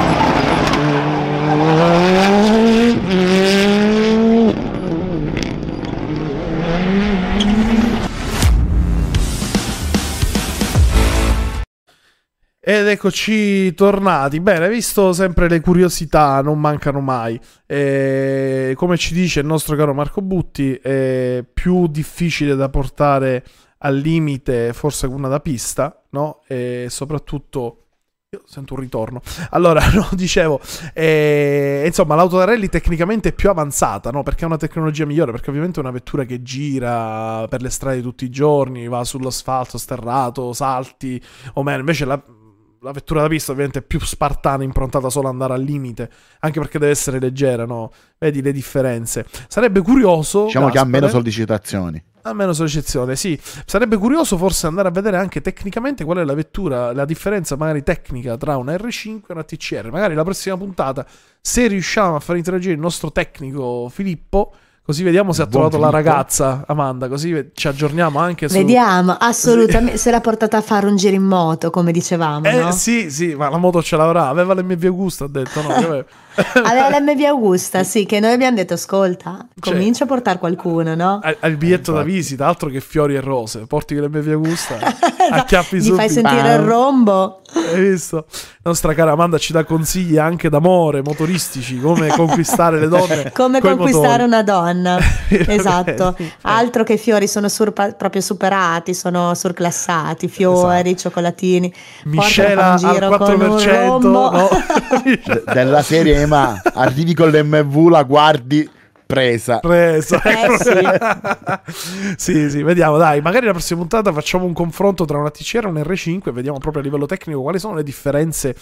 Ed eccoci tornati. Bene, visto sempre le curiosità non mancano mai. E, come ci dice il nostro caro Marco Butti, è più difficile da portare al limite forse una da pista, no? E soprattutto io sento un ritorno. Allora, no, dicevo, eh, insomma, l'auto da rally tecnicamente è più avanzata, no? Perché ha una tecnologia migliore, perché ovviamente è una vettura che gira per le strade tutti i giorni, va sull'asfalto sterrato, salti o meno. Invece la La vettura da pista ovviamente è più spartana, improntata solo ad andare al limite, anche perché deve essere leggera, no? Vedi le differenze. Sarebbe curioso... Diciamo che ha Gaspare, meno sollecitazioni. Ha meno sollecitazione, sì. Sarebbe curioso forse andare a vedere anche tecnicamente qual è la vettura, la differenza magari tecnica tra una R cinque e una T C R. Magari la prossima puntata, se riusciamo a far interagire il nostro tecnico Filippo, così vediamo se ha Buon trovato la Filippo. ragazza Amanda, così ci aggiorniamo anche su... Vediamo, assolutamente. Se l'ha portata a fare un giro in moto, come dicevamo, Eh no? sì, sì, ma la moto ce l'avrà. Aveva l'M V Augusta, ha detto, no? Che aveva- Aveva l'M V Augusta, sì, che noi abbiamo detto, ascolta, Cioè- comincia a portare qualcuno, no? Ha ha il biglietto da visita, altro che fiori e rose. Porti l'M V Augusta, acchiappi Gli subito. fai sentire il rombo. Hai visto? La nostra cara Amanda ci dà consigli anche d'amore, motoristici, come conquistare le donne. Come coi conquistare motori. una donna. Esatto. Bene. Altro che fiori, sono surpa- proprio superati, sono surclassati, fiori, cioccolatini. Miscela Portala a fare al un giro quattro per con un cento, rombo. no? De- della serie ma arrivi con l'M V, la guardi, presa. Presa. Eh, sì, sì, vediamo, dai, magari la prossima puntata facciamo un confronto tra una T C R e un R cinque e vediamo proprio a livello tecnico quali sono le differenze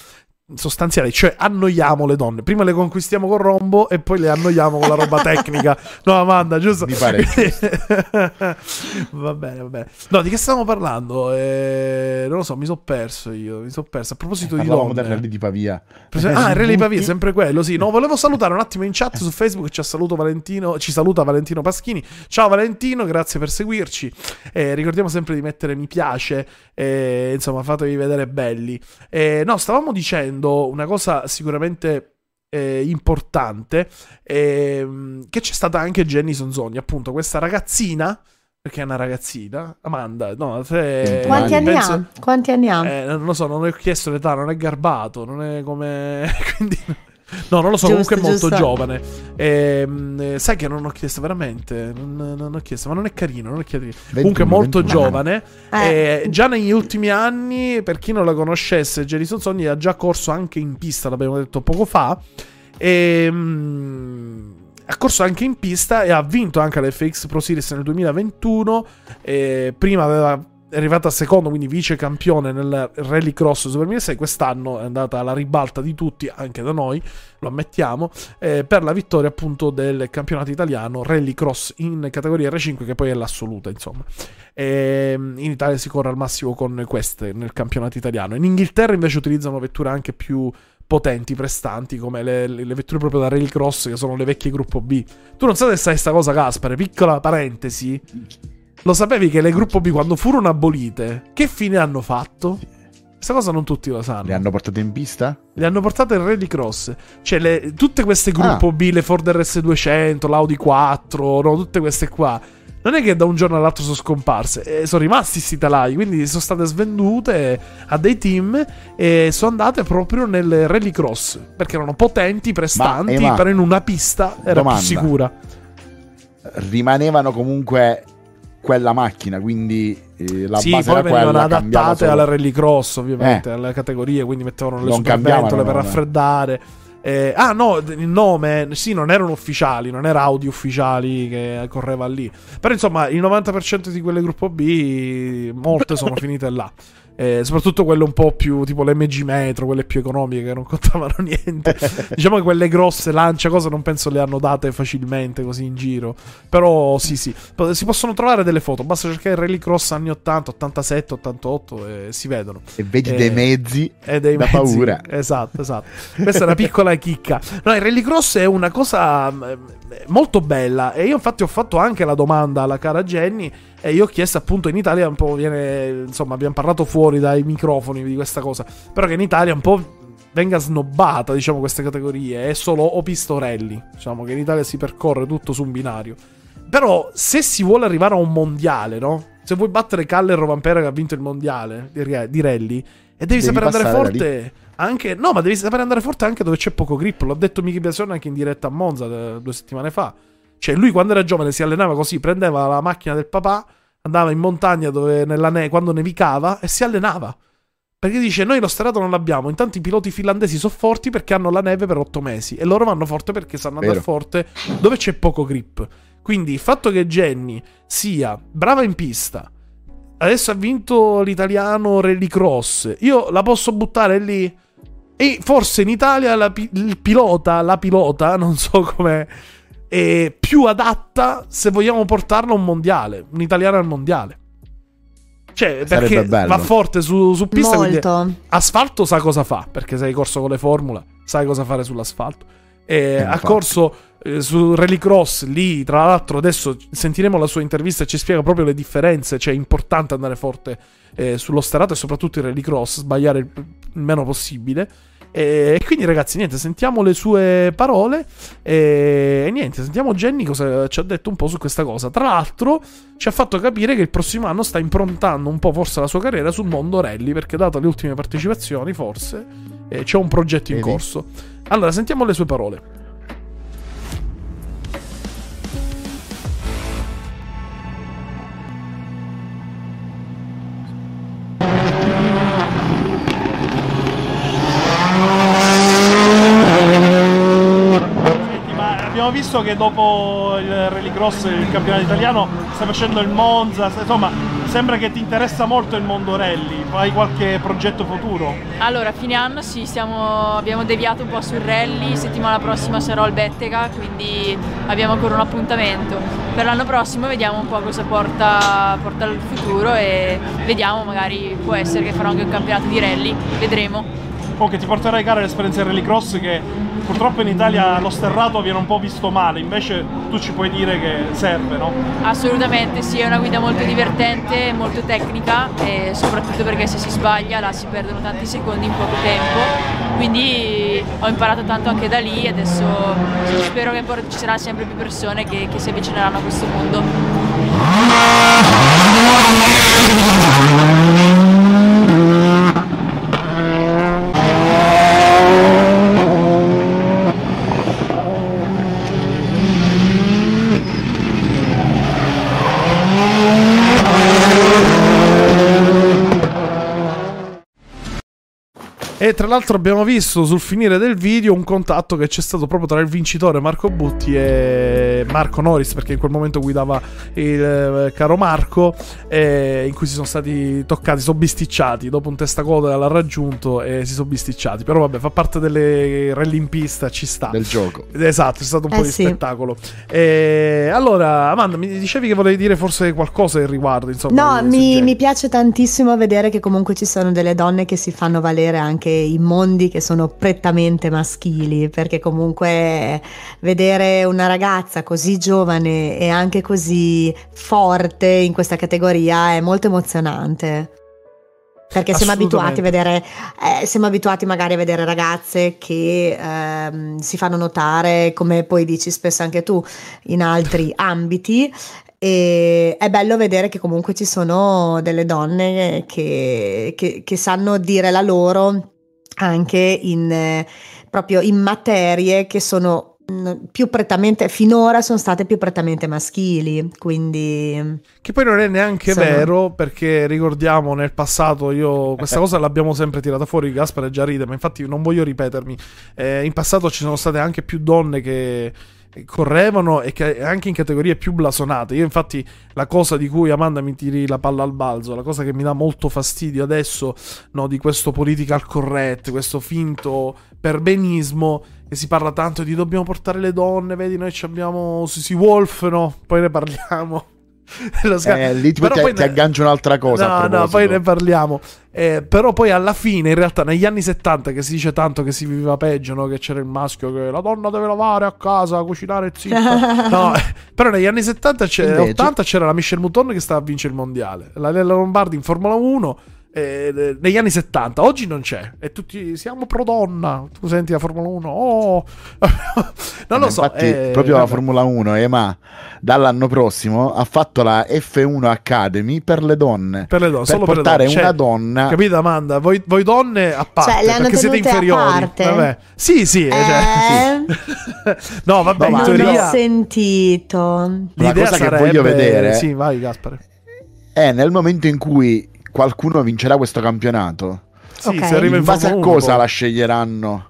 sostanziali, cioè annoiamo le donne. Prima le conquistiamo con rombo e poi le annoiamo con la roba tecnica. No, Amanda, giusto? Mi pare. Va bene, va bene. No, di che stavamo parlando? Eh, non lo so, mi sono perso io. Mi sono perso. A proposito eh, di donne. donne. del Rally di Pavia. Ah, il Rally di Pavia è sempre quello, sì. No, volevo salutare un attimo in chat su Facebook. Ci saluto Valentino, ci saluta Valentino Paschini. Ciao Valentino, grazie per seguirci. Eh, ricordiamo sempre di mettere mi piace. Eh, insomma, fatevi vedere belli. Eh, no, stavamo dicendo una cosa sicuramente eh, importante, eh, che c'è stata anche Jenny Sonzoni, appunto questa ragazzina, perché è una ragazzina, Amanda, no, te, quanti anni penso, ha? Quanti anni ha? Eh, non lo so, non ho chiesto l'età, non è garbato, non è come quindi no, non lo so, Giusto, comunque è molto giusto. giovane. E, sai che non ho chiesto veramente, non, non ho chiesto, ma non è carino, non è carino. ventuno, Comunque è molto ventuno. giovane. Eh. E già negli ultimi anni, per chi non la conoscesse, Jenny Sonzoni ha già corso anche in pista, l'abbiamo detto poco fa. E mm, ha corso anche in pista e ha vinto anche la F X Pro Series nel duemilaventuno. E prima aveva è arrivata secondo, quindi vice campione nel Rallycross Super duemilasei. Quest'anno è andata alla ribalta di tutti, anche da noi, lo ammettiamo, eh, per la vittoria appunto del campionato italiano Rallycross in categoria R cinque, che poi è l'assoluta, insomma. E in Italia si corre al massimo con queste nel campionato italiano. In Inghilterra invece utilizzano vetture anche più potenti, prestanti, come le, le, le vetture proprio da Rallycross, che sono le vecchie gruppo B. Tu non sai se sai sta cosa, Gaspare, piccola parentesi. Lo sapevi che le gruppo B, quando furono abolite, che fine hanno fatto? Questa cosa non tutti lo sanno. Le hanno portate in pista? Le hanno portate in Rallycross. Cioè, le, tutte queste gruppo Ah. B, le Ford R S duecento, l'Audi quattro, no, tutte queste qua, non è che da un giorno all'altro sono scomparse. Eh, sono rimasti sti telai, quindi sono state svendute a dei team e sono andate proprio nel Rallycross, perché erano potenti, prestanti, Ma, Ema, però in una pista era domanda. più sicura. Rimanevano comunque quella macchina, quindi eh, la sì, base poi era quella, venivano cambiava adattate solo- alla Rallycross, ovviamente, Eh. alle categorie, quindi mettevano le Non superventole cambiavano, per no, raffreddare. Eh, ah no, il nome, sì, non erano ufficiali, non era Audi ufficiali che correva lì. Però insomma, il novanta per cento di quelle gruppo B, molte sono finite là. Eh, soprattutto quelle un po' più tipo le M G Metro, quelle più economiche che non contavano niente. Diciamo che quelle grosse, Lancia, cose non penso le hanno date facilmente così in giro. Però sì, sì, si possono trovare delle foto, basta cercare Rallycross anni ottanta, ottantasette, ottantotto e si vedono. E vedi Eh, dei mezzi e dei da mezzi. paura. Esatto, esatto. Questa è una piccola chicca. No, il Rallycross è una cosa eh, molto bella e io infatti ho fatto anche la domanda alla cara Jenny e io ho chiesto appunto in Italia un po' viene, insomma, abbiamo parlato fuori dai microfoni di questa cosa, però che in Italia un po' venga snobbata, diciamo, queste categorie, è solo o pista o rally, diciamo che in Italia si percorre tutto su un binario. Però se si vuole arrivare a un mondiale, no? Se vuoi battere Calle e Rovanpera che ha vinto il mondiale di, di rally, e devi, Devi sapere andare passare da forte anche, no, ma devi sapere andare forte anche dove c'è poco grip. L'ho detto Miki Biasone anche in diretta a Monza eh, due settimane fa. Cioè lui quando era giovane si allenava così, prendeva la macchina del papà, andava in montagna dove nella ne- quando nevicava e si allenava. Perché dice, noi lo stradale non l'abbiamo, intanto i piloti finlandesi sono forti perché hanno la neve per otto mesi e loro vanno forte perché sanno andare Vero. forte dove c'è poco grip. Quindi il fatto che Jenny sia brava in pista, adesso ha vinto l'italiano Rallycross, io la posso buttare lì e forse in Italia la pi- il pilota, la pilota, non so come, è più adatta se vogliamo portarla a un mondiale, un italiano al mondiale. Cioè, Sarebbe perché bello. va forte su, su pista, quindi Molto. asfalto sa cosa fa, perché sei corso con le formula, sai cosa fare sull'asfalto. E ha infatti. corso eh, su Rallycross lì, tra l'altro adesso sentiremo la sua intervista e ci spiega proprio le differenze, cioè è importante andare forte eh, sullo sterato e soprattutto in Rallycross, sbagliare il, il meno possibile. E, e quindi ragazzi, niente, sentiamo le sue parole e, e niente, sentiamo Jenny cosa ci ha detto un po' su questa cosa. Tra l'altro ci ha fatto capire che il prossimo anno sta improntando un po' forse la sua carriera sul mondo rally, perché dato le ultime partecipazioni forse eh, c'è un progetto in Vedi? corso. Allora sentiamo le sue parole. Ma abbiamo visto che dopo il Rallycross il campionato italiano sta facendo il Monza, insomma sembra che ti interessa molto il mondo rally, hai qualche progetto futuro? Allora, a fine anno sì, stiamo, abbiamo deviato un po' sul rally, settimana prossima sarò al Bettega, quindi abbiamo ancora un appuntamento. Per l'anno prossimo vediamo un po' cosa porta, porta il futuro e vediamo, magari può essere che farò anche un campionato di rally, vedremo. O che ti porterai a gara l'esperienza del rallycross, che purtroppo in Italia lo sterrato viene un po' visto male, invece tu ci puoi dire che serve, no? Assolutamente sì, è una guida molto divertente, molto tecnica e soprattutto perché se si sbaglia là si perdono tanti secondi in poco tempo, quindi ho imparato tanto anche da lì e adesso spero che ci saranno sempre più persone che, che si avvicineranno a questo mondo. E tra l'altro abbiamo visto sul finire del video un contatto che c'è stato proprio tra il vincitore Marco Butti e Marco Norris, perché in quel momento guidava il eh, caro Marco, eh, in cui si sono stati toccati, sono bisticciati, dopo un testacoda l'ha raggiunto e si sono bisticciati. Però vabbè, fa parte delle rally in pista, ci sta. Del gioco. Esatto, è stato un Eh po' di sì. spettacolo. E allora, Amanda, mi dicevi che volevi dire forse qualcosa al riguardo, insomma. No, del mi, suggestione. mi piace tantissimo vedere che comunque ci sono delle donne che si fanno valere anche in mondi che sono prettamente maschili, perché comunque vedere una ragazza così giovane e anche così forte in questa categoria è molto emozionante. Perché siamo abituati a vedere, eh, siamo abituati magari a vedere ragazze che ehm, si fanno notare, come poi dici spesso anche tu, in altri ambiti. E è bello vedere che comunque ci sono delle donne che, che, che sanno dire la loro anche in, eh, proprio in materie che sono mh, più prettamente, finora sono state più prettamente maschili, quindi... Che poi non è neanche Sono- vero, perché ricordiamo nel passato, io questa cosa l'abbiamo sempre tirata fuori, Gaspare già ride, ma infatti non voglio ripetermi. Eh, in passato ci sono state anche più donne che correvano e che anche in categorie più blasonate. Io infatti la cosa di cui Amanda mi tiri la palla al balzo, la cosa che mi dà molto fastidio adesso, no, di questo political correct, questo finto perbenismo, che si parla tanto di dobbiamo portare le donne, vedi noi ci abbiamo Susie Wolf, no? Poi ne parliamo. Lo sca- Eh, lì ti, Però ti, poi ti ne- aggancio un'altra cosa. a No, no, proposito. poi ne parliamo. Eh, però poi alla fine, in realtà, negli anni settanta, che si dice tanto che si viveva peggio, no? Che c'era il maschio che la donna deve lavare a casa, cucinare zitta. No, eh, però negli anni settanta, c'era, Invece- ottanta c'era la Michelle Mouton che stava a vincere il mondiale. La Lella Lombardi in Formula uno. eh, negli anni settanta, oggi non c'è. E tutti siamo pro donna. Tu senti la Formula uno, oh, non lo Eh, so. Infatti, eh, proprio la vabbè. Formula uno, EMA, dall'anno prossimo ha fatto la F uno Academy per le donne. Per le donne, per solo per le portare donne. Cioè, una donna. Capito, Amanda? Voi, voi donne a parte, Cioè, le hanno perché siete tenute a inferiori. parte? Vabbè. Sì, sì. eh, cioè, Eh, sì. No, vabbè, in No, ma- non teoria ho sentito. La l'idea cosa che sarebbe... voglio vedere- Sì, vai, Gaspare. È nel momento in cui qualcuno vincerà questo campionato, Sì, Ok. se arriva in in base a Formula uno, cosa poi. la sceglieranno?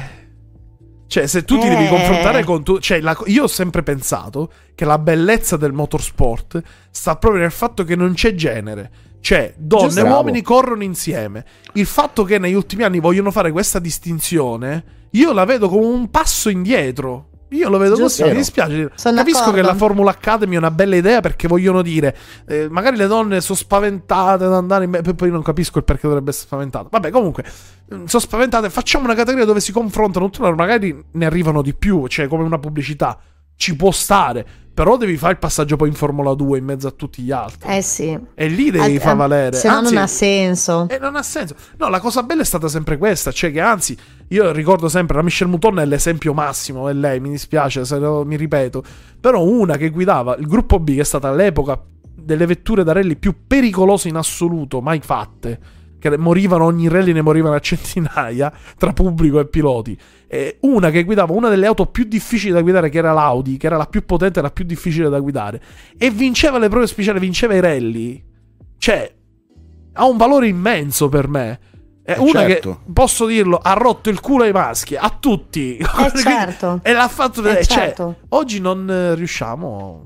Cioè, se tu ti Eh. devi confrontare con tu, cioè, la- io ho sempre pensato che la bellezza del motorsport sta proprio nel fatto che non c'è genere. Cioè, donne Giusto. e Bravo. uomini corrono insieme. Il fatto che negli ultimi anni vogliono fare questa distinzione, io la vedo come un passo indietro. Io lo vedo Giusto. così, mi dispiace. Sono Capisco d'accordo. che la Formula Academy è una bella idea, perché vogliono dire, eh, magari le donne sono spaventate ad andare in me- poi non capisco il perché dovrebbe essere spaventato. Vabbè, comunque, mm, sono spaventate, facciamo una categoria dove si confrontano, tutte, magari ne arrivano di più, cioè come una pubblicità. Ci può stare, però devi fare il passaggio poi in Formula due in mezzo a tutti gli altri. Eh sì. E lì devi Al- far valere. Se no Anzi, non ha senso. e non ha senso. No, la cosa bella è stata sempre questa, cioè che anzi, io ricordo sempre la Michelle Mouton è l'esempio massimo, è lei, mi dispiace se lo- mi ripeto, però una che guidava il gruppo B, che è stata all'epoca delle vetture da rally più pericolose in assoluto mai fatte, che morivano, ogni rally ne morivano a centinaia tra pubblico e piloti. E una che guidava una delle auto più difficili da guidare, che era l'Audi, che era la più potente e la più difficile da guidare, e vinceva le prove speciali, vinceva i rally. Cioè, ha un valore immenso per me. È Eh, una certo. che, posso dirlo, ha rotto il culo ai maschi, a tutti. Eh certo. E l'ha fatto vedere. Eh, Cioè, certo. oggi non eh, riusciamo.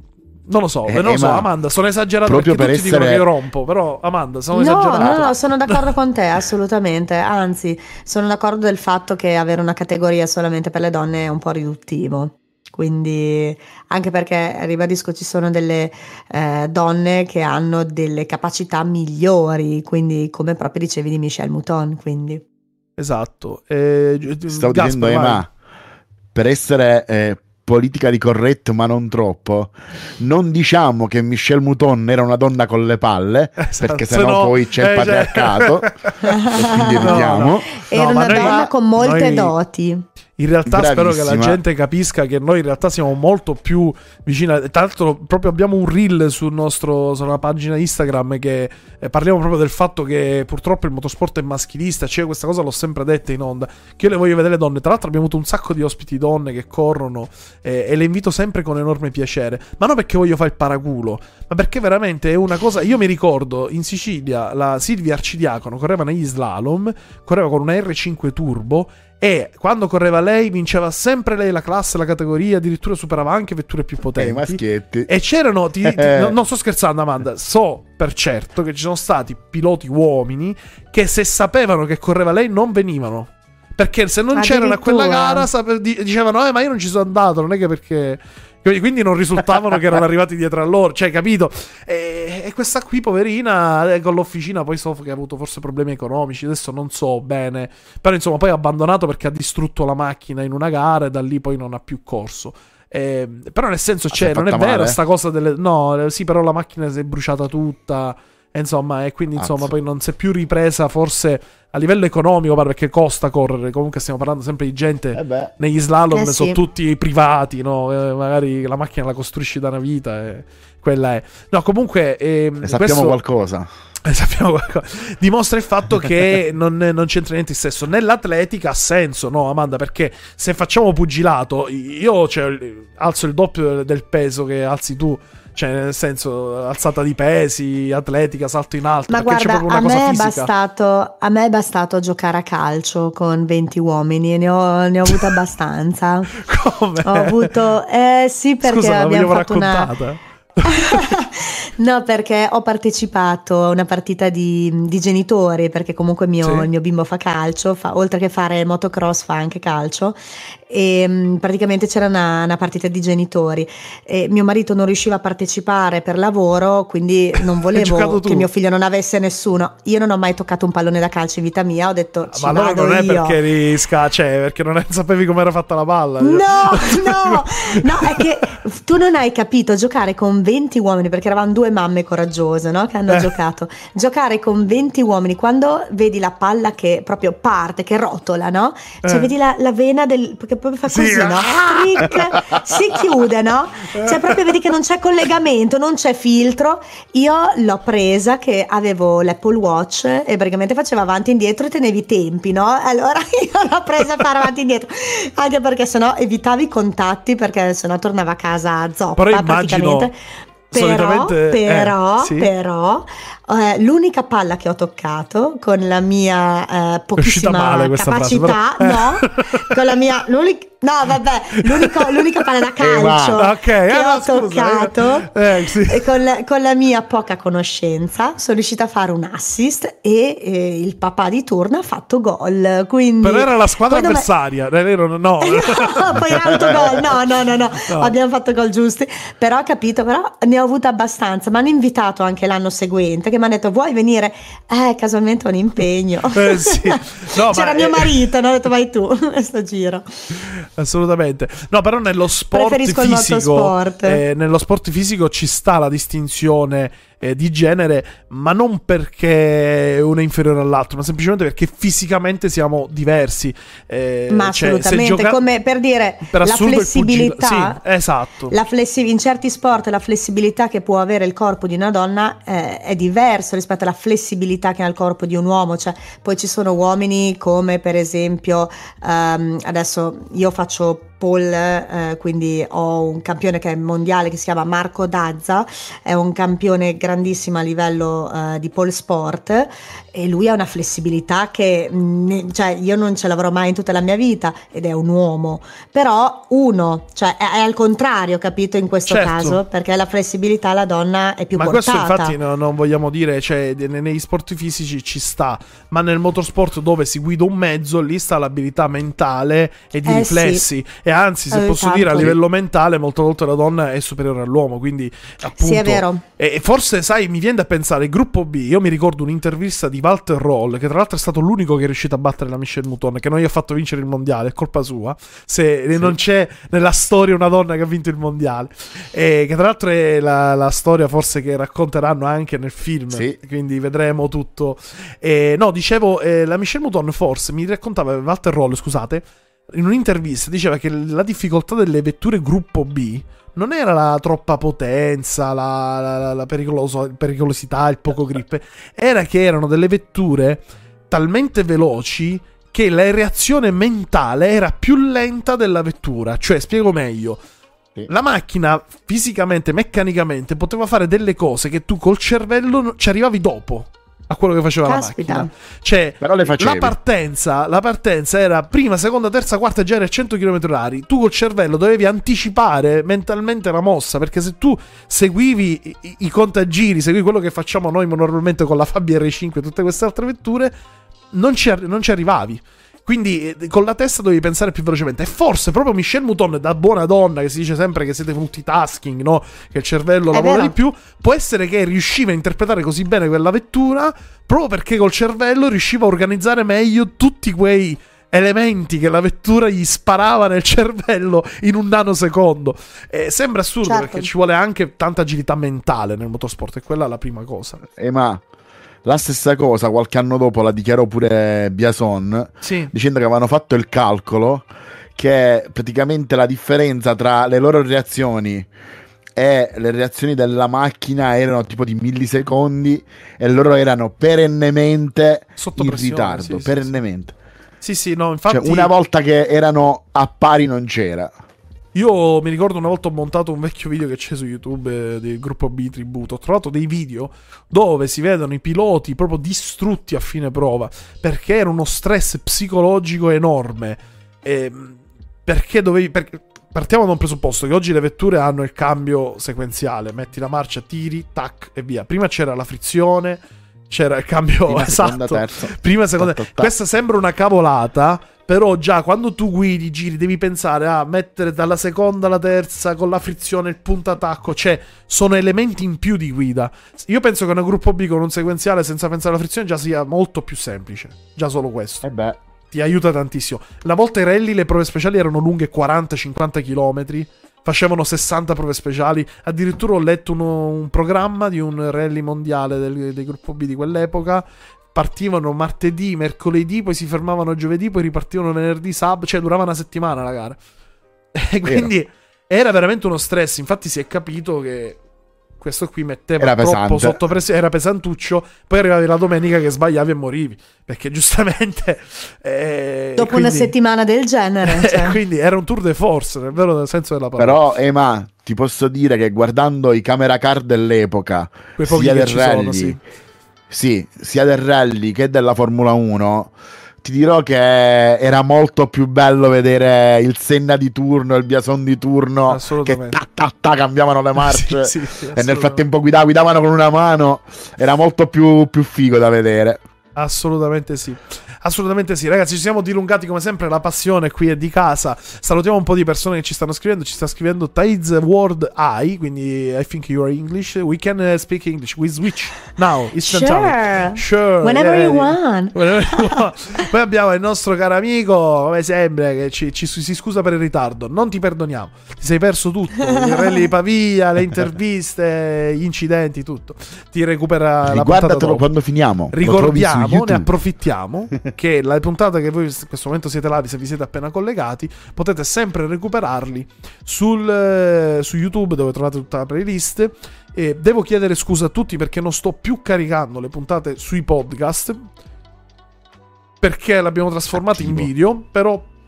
Non lo so, Eh, non lo eh, so, ma Amanda, sono esagerato proprio perché per tutti dicono essere- che io rompo, però Amanda, sono No, esagerato. no, no, sono d'accordo con te, assolutamente. Anzi, sono d'accordo del fatto che avere una categoria solamente per le donne è un po' riduttivo. Quindi, anche perché, ribadisco, ci sono delle eh, donne che hanno delle capacità migliori, quindi come proprio dicevi di Michelle Mouton, quindi. Esatto. Eh, Stavo Gaspar, dicendo, vai. Ema, per essere eh, politically correct, ma non troppo, non diciamo che Michelle Mouton era una donna con le palle, Esatto, perché se sennò no- poi c'è il eh, cioè- patriarcato, e quindi No, evitiamo. no. Era No, ma una noi- donna con molte noi- doti. In realtà spero che la Bravissima. gente capisca che noi in realtà siamo molto più vicini. a- Tra l'altro proprio abbiamo un reel sul nostro, sulla pagina Instagram che eh, parliamo proprio del fatto che purtroppo il motorsport è maschilista. Cioè questa cosa l'ho sempre detta in onda, che io le voglio vedere donne. Tra l'altro abbiamo avuto un sacco di ospiti donne che corrono eh, e le invito sempre con enorme piacere. Ma non perché voglio fare il paraculo, ma perché veramente è una cosa. Io mi ricordo in Sicilia la Silvia Arcidiacono correva negli slalom, correva con una R cinque Turbo. E quando correva lei vinceva sempre lei la classe, la categoria, addirittura superava anche vetture più Eh, i potenti. maschietti. E c'erano, ti- ti- no- non sto scherzando Amanda, so per certo che ci sono stati piloti uomini che se sapevano che correva lei non venivano. Perché se non c'erano a quella Addirittura. gara sape- di- dicevano eh ma io non ci sono andato, non è che perché... Quindi non risultavano che erano arrivati dietro a loro, cioè, capito? E, e questa qui, poverina, eh, con l'officina, poi so che ha avuto forse problemi economici, adesso non so bene. Però, insomma, poi ha abbandonato perché ha distrutto la macchina in una gara e da lì poi non ha più corso. Eh, però, nel senso, Ah, c'è, si è non è fatta vera male? sta cosa delle... No, eh, sì, però la macchina si è bruciata tutta. E insomma, e quindi, insomma, Azzo. poi non si è più ripresa, forse a livello economico, guarda, perché costa correre. Comunque stiamo parlando sempre di gente... Eh beh. Negli slalom Eh sono sì. tutti privati, no? Eh, magari la macchina la costruisci da una vita e quella è. No, comunque ehm, Ne sappiamo questo- qualcosa. eh, sappiamo qualcosa. Dimostra il fatto che non, non c'entra niente il sesso. Nell'atletica ha senso, no, Amanda? Perché se facciamo pugilato, io cioè, alzo il doppio del peso che alzi tu. Cioè, nel senso, alzata di pesi, atletica, salto in alto. Ma perché c'è guarda, proprio a una me, cosa è fisica. bastato, a me è bastato giocare a calcio con venti uomini e ne ho, ne ho avuto abbastanza. Come? Ho avuto, eh sì, perché Scusa, abbiamo l'avevo fatto una. raccontata. No, perché ho partecipato a una partita di, di genitori, perché comunque mio, Sì. il mio bimbo fa calcio, fa- oltre che fare motocross fa anche calcio e mh, praticamente c'era una, una partita di genitori e mio marito non riusciva a partecipare per lavoro, quindi non Hai giocato volevo tu? che mio figlio non avesse nessuno. Io non ho mai toccato un pallone da calcio in vita mia, ho detto ci Ma allora vado non è io. perché eri sca- cioè, perché non sapevi come era fatta la palla. No, no, no, è che tu non hai capito giocare con venti uomini, perché eravamo due mamme coraggiose, no? Che hanno Eh. giocato. Giocare con venti uomini, quando vedi la palla che proprio parte, che rotola, no? Cioè Eh. vedi la, la vena del... perché proprio fa Sì. così, no? Trick, si chiude, no? Cioè proprio vedi che non c'è collegamento, non c'è filtro. Io l'ho presa che avevo l'Apple Watch e praticamente faceva avanti e indietro e tenevi i tempi, no? Allora io l'ho presa a fare avanti e indietro, anche perché sennò evitavi i contatti, perché sennò tornava a casa zoppa Però immagino praticamente. Però, solitamente- però, eh, sì. però eh, l'unica palla che ho toccato con la mia eh, uscita pochissima male questa frase, capacità, però- no, con la mia l'unica, no vabbè, l'unico- l'unica palla da calcio ok, che eh, ho no, scusa, toccato eh, eh, sì. e con la, con la mia poca conoscenza sono riuscita a fare un assist e eh, il papà di turno ha fatto gol, quindi Però era la squadra poi dove- avversaria. eh, vero? No, no. No, poi era autogol, no, no, no, no, No. abbiamo fatto gol giusti, però ho capito, però ne ho avuto abbastanza, mi hanno invitato anche l'anno seguente, che mi hanno detto vuoi venire? Eh, casualmente ho un impegno. Eh, sì. No, C'era ma, mio eh, marito, ne ho detto vai tu, a sto giro. Assolutamente. No, però nello sport Preferisco il fisico, motorsport. eh, nello sport fisico ci sta la distinzione eh, di genere, ma non perché uno è inferiore all'altro, ma semplicemente perché fisicamente siamo diversi. Eh, Ma cioè, se assolutamente, gioca- come per dire per la assurdo il flessibilità, pugil- sì, esatto. la flessi- in certi sport la flessibilità che può avere il corpo di una donna eh, è diverso rispetto alla flessibilità che ha il corpo di un uomo, cioè poi ci sono uomini come per esempio ehm, adesso io faccio pole, eh, quindi ho un campione che è mondiale che si chiama Marco Dazza, è un campione grandissimo a livello eh, di pole sport, e lui ha una flessibilità che ne, cioè io non ce l'avrò mai in tutta la mia vita, ed è un uomo, però uno, cioè è, è al contrario, capito, in questo Certo. caso, perché la flessibilità la donna è più Ma portata. questo infatti no, non vogliamo dire, cioè ne- negli sport fisici ci sta, ma nel motorsport dove si guida un mezzo, lì sta l'abilità mentale e di Eh, riflessi, sì. e anzi, se Eh, posso tanto. dire, a livello mentale molte volte la donna è superiore all'uomo, quindi appunto Sì, è vero. E e forse, sai, mi viene da pensare, il gruppo B, io mi ricordo un'intervista di Walter Roll, che tra l'altro è stato l'unico che è riuscito a battere la Michelle Mouton, che non gli ha fatto vincere il mondiale, è colpa sua, se non c'è nella storia una donna che ha vinto il mondiale, e che tra l'altro è la, la storia forse che racconteranno anche nel film, Sì. quindi vedremo tutto. E, no, dicevo, eh, la Michelle Mouton forse mi raccontava, Walter Roll, scusate, in un'intervista diceva che la difficoltà delle vetture gruppo B non era la troppa potenza, la, la, la pericoloso- pericolosità, il poco grip, era che erano delle vetture talmente veloci che la reazione mentale era più lenta della vettura. Cioè, spiego meglio. La macchina fisicamente, meccanicamente poteva fare delle cose che tu col cervello no- ci arrivavi dopo a quello che faceva Caspita. la macchina. Cioè, Però le facevi. la partenza, la partenza era prima, seconda, terza, quarta, già era a cento chilometri orari. Tu col cervello dovevi anticipare mentalmente la mossa, perché se tu seguivi i, i- i contagiri, seguivi quello che facciamo noi normalmente con la Fabia R cinque e tutte queste altre vetture, non ci, arri- non ci arrivavi. Quindi eh, con la testa dovevi pensare più velocemente. E forse proprio Michelle Mouton, da buona donna, che si dice sempre che siete multitasking, no? Che il cervello È lavora vero. di più, può essere che riusciva a interpretare così bene quella vettura proprio perché col cervello riusciva a organizzare meglio tutti quei elementi che la vettura gli sparava nel cervello in un nanosecondo. E sembra assurdo, Certo. perché ci vuole anche tanta agilità mentale nel motorsport, e quella è la prima cosa. Eh, ma la stessa cosa qualche anno dopo la dichiarò pure Biason, Sì. dicendo che avevano fatto il calcolo che praticamente la differenza tra le loro reazioni e le reazioni della macchina erano tipo di millisecondi, e loro erano perennemente Sotto in pressione, ritardo, sì, sì, perennemente. Sì, sì, no, infatti... Cioè, una volta che erano a pari non c'era. Io mi ricordo una volta ho montato un vecchio video che c'è su YouTube eh, del gruppo B Tributo. Ho trovato dei video dove si vedono i piloti proprio distrutti a fine prova, perché era uno stress psicologico enorme. E, perché dovevi... Perché, partiamo da un presupposto che oggi le vetture hanno il cambio sequenziale. Metti la marcia, tiri, tac e via. Prima c'era la frizione, c'era il cambio Prima, esatto. seconda, terza. Prima, seconda. Ta, ta, ta. Questa sembra una cavolata, però già quando tu guidi, giri, devi pensare a mettere dalla seconda alla terza con la frizione, il puntatacco. Cioè, sono elementi in più di guida. Io penso che una gruppo B con un sequenziale senza pensare alla frizione già sia molto più semplice. Già solo questo. E beh, Ti aiuta tantissimo. Una volta i rally, le prove speciali erano lunghe quaranta cinquanta chilometri. Facevano sessanta prove speciali. Addirittura ho letto uno- un programma di un rally mondiale del, del gruppo B di quell'epoca. Partivano martedì, mercoledì, poi si fermavano giovedì, poi ripartivano venerdì, sabato. Cioè durava una settimana la gara. E quindi era veramente uno stress. Infatti si è capito che questo qui metteva Era troppo pesante. sotto pressione, era pesantuccio. Poi arrivavi la domenica che sbagliavi e morivi, perché giustamente eh, Dopo quindi- una settimana del genere, cioè. quindi era un tour de force nel vero senso della parola. però Ema, ti posso dire che guardando i camera car dell'epoca, Quei pochi sia che del ci rally, sono, sì. sì, sia del rally che della Formula uno, ti dirò che era molto più bello vedere il Senna di turno, il Biason di turno, che Assolutamente. ta, ta, ta, cambiavano le marce Sì, sì, sì, e nel assolutamente. frattempo guida- guidavano con una mano. Era molto più, più figo da vedere. Assolutamente sì. Assolutamente sì, ragazzi, ci siamo dilungati come sempre, la passione qui è di casa. Salutiamo un po' di persone che ci stanno scrivendo. Ci sta scrivendo Tides World I, quindi I think you are English. We can uh, speak English. We switch now. Eastern Sure. Time. Sure. Whenever yeah. you want. Whenever you want. Poi abbiamo il nostro caro amico, come sempre, che ci, ci- si scusa per il ritardo. Non ti perdoniamo. Ti sei perso tutto. Il rally di Pavia, le interviste, gli incidenti, tutto. Ti recupera la puntata Riguardatelo dopo. quando finiamo. Lo trovi su Ricordiamo, ne YouTube. approfittiamo che la puntata che voi in questo momento siete live, se vi siete appena collegati, potete sempre recuperarli sul, eh, su YouTube, dove trovate tutta la playlist. E devo chiedere scusa a tutti perché non sto più caricando le puntate sui podcast, perché l'abbiamo trasformata in Cattivo. video, però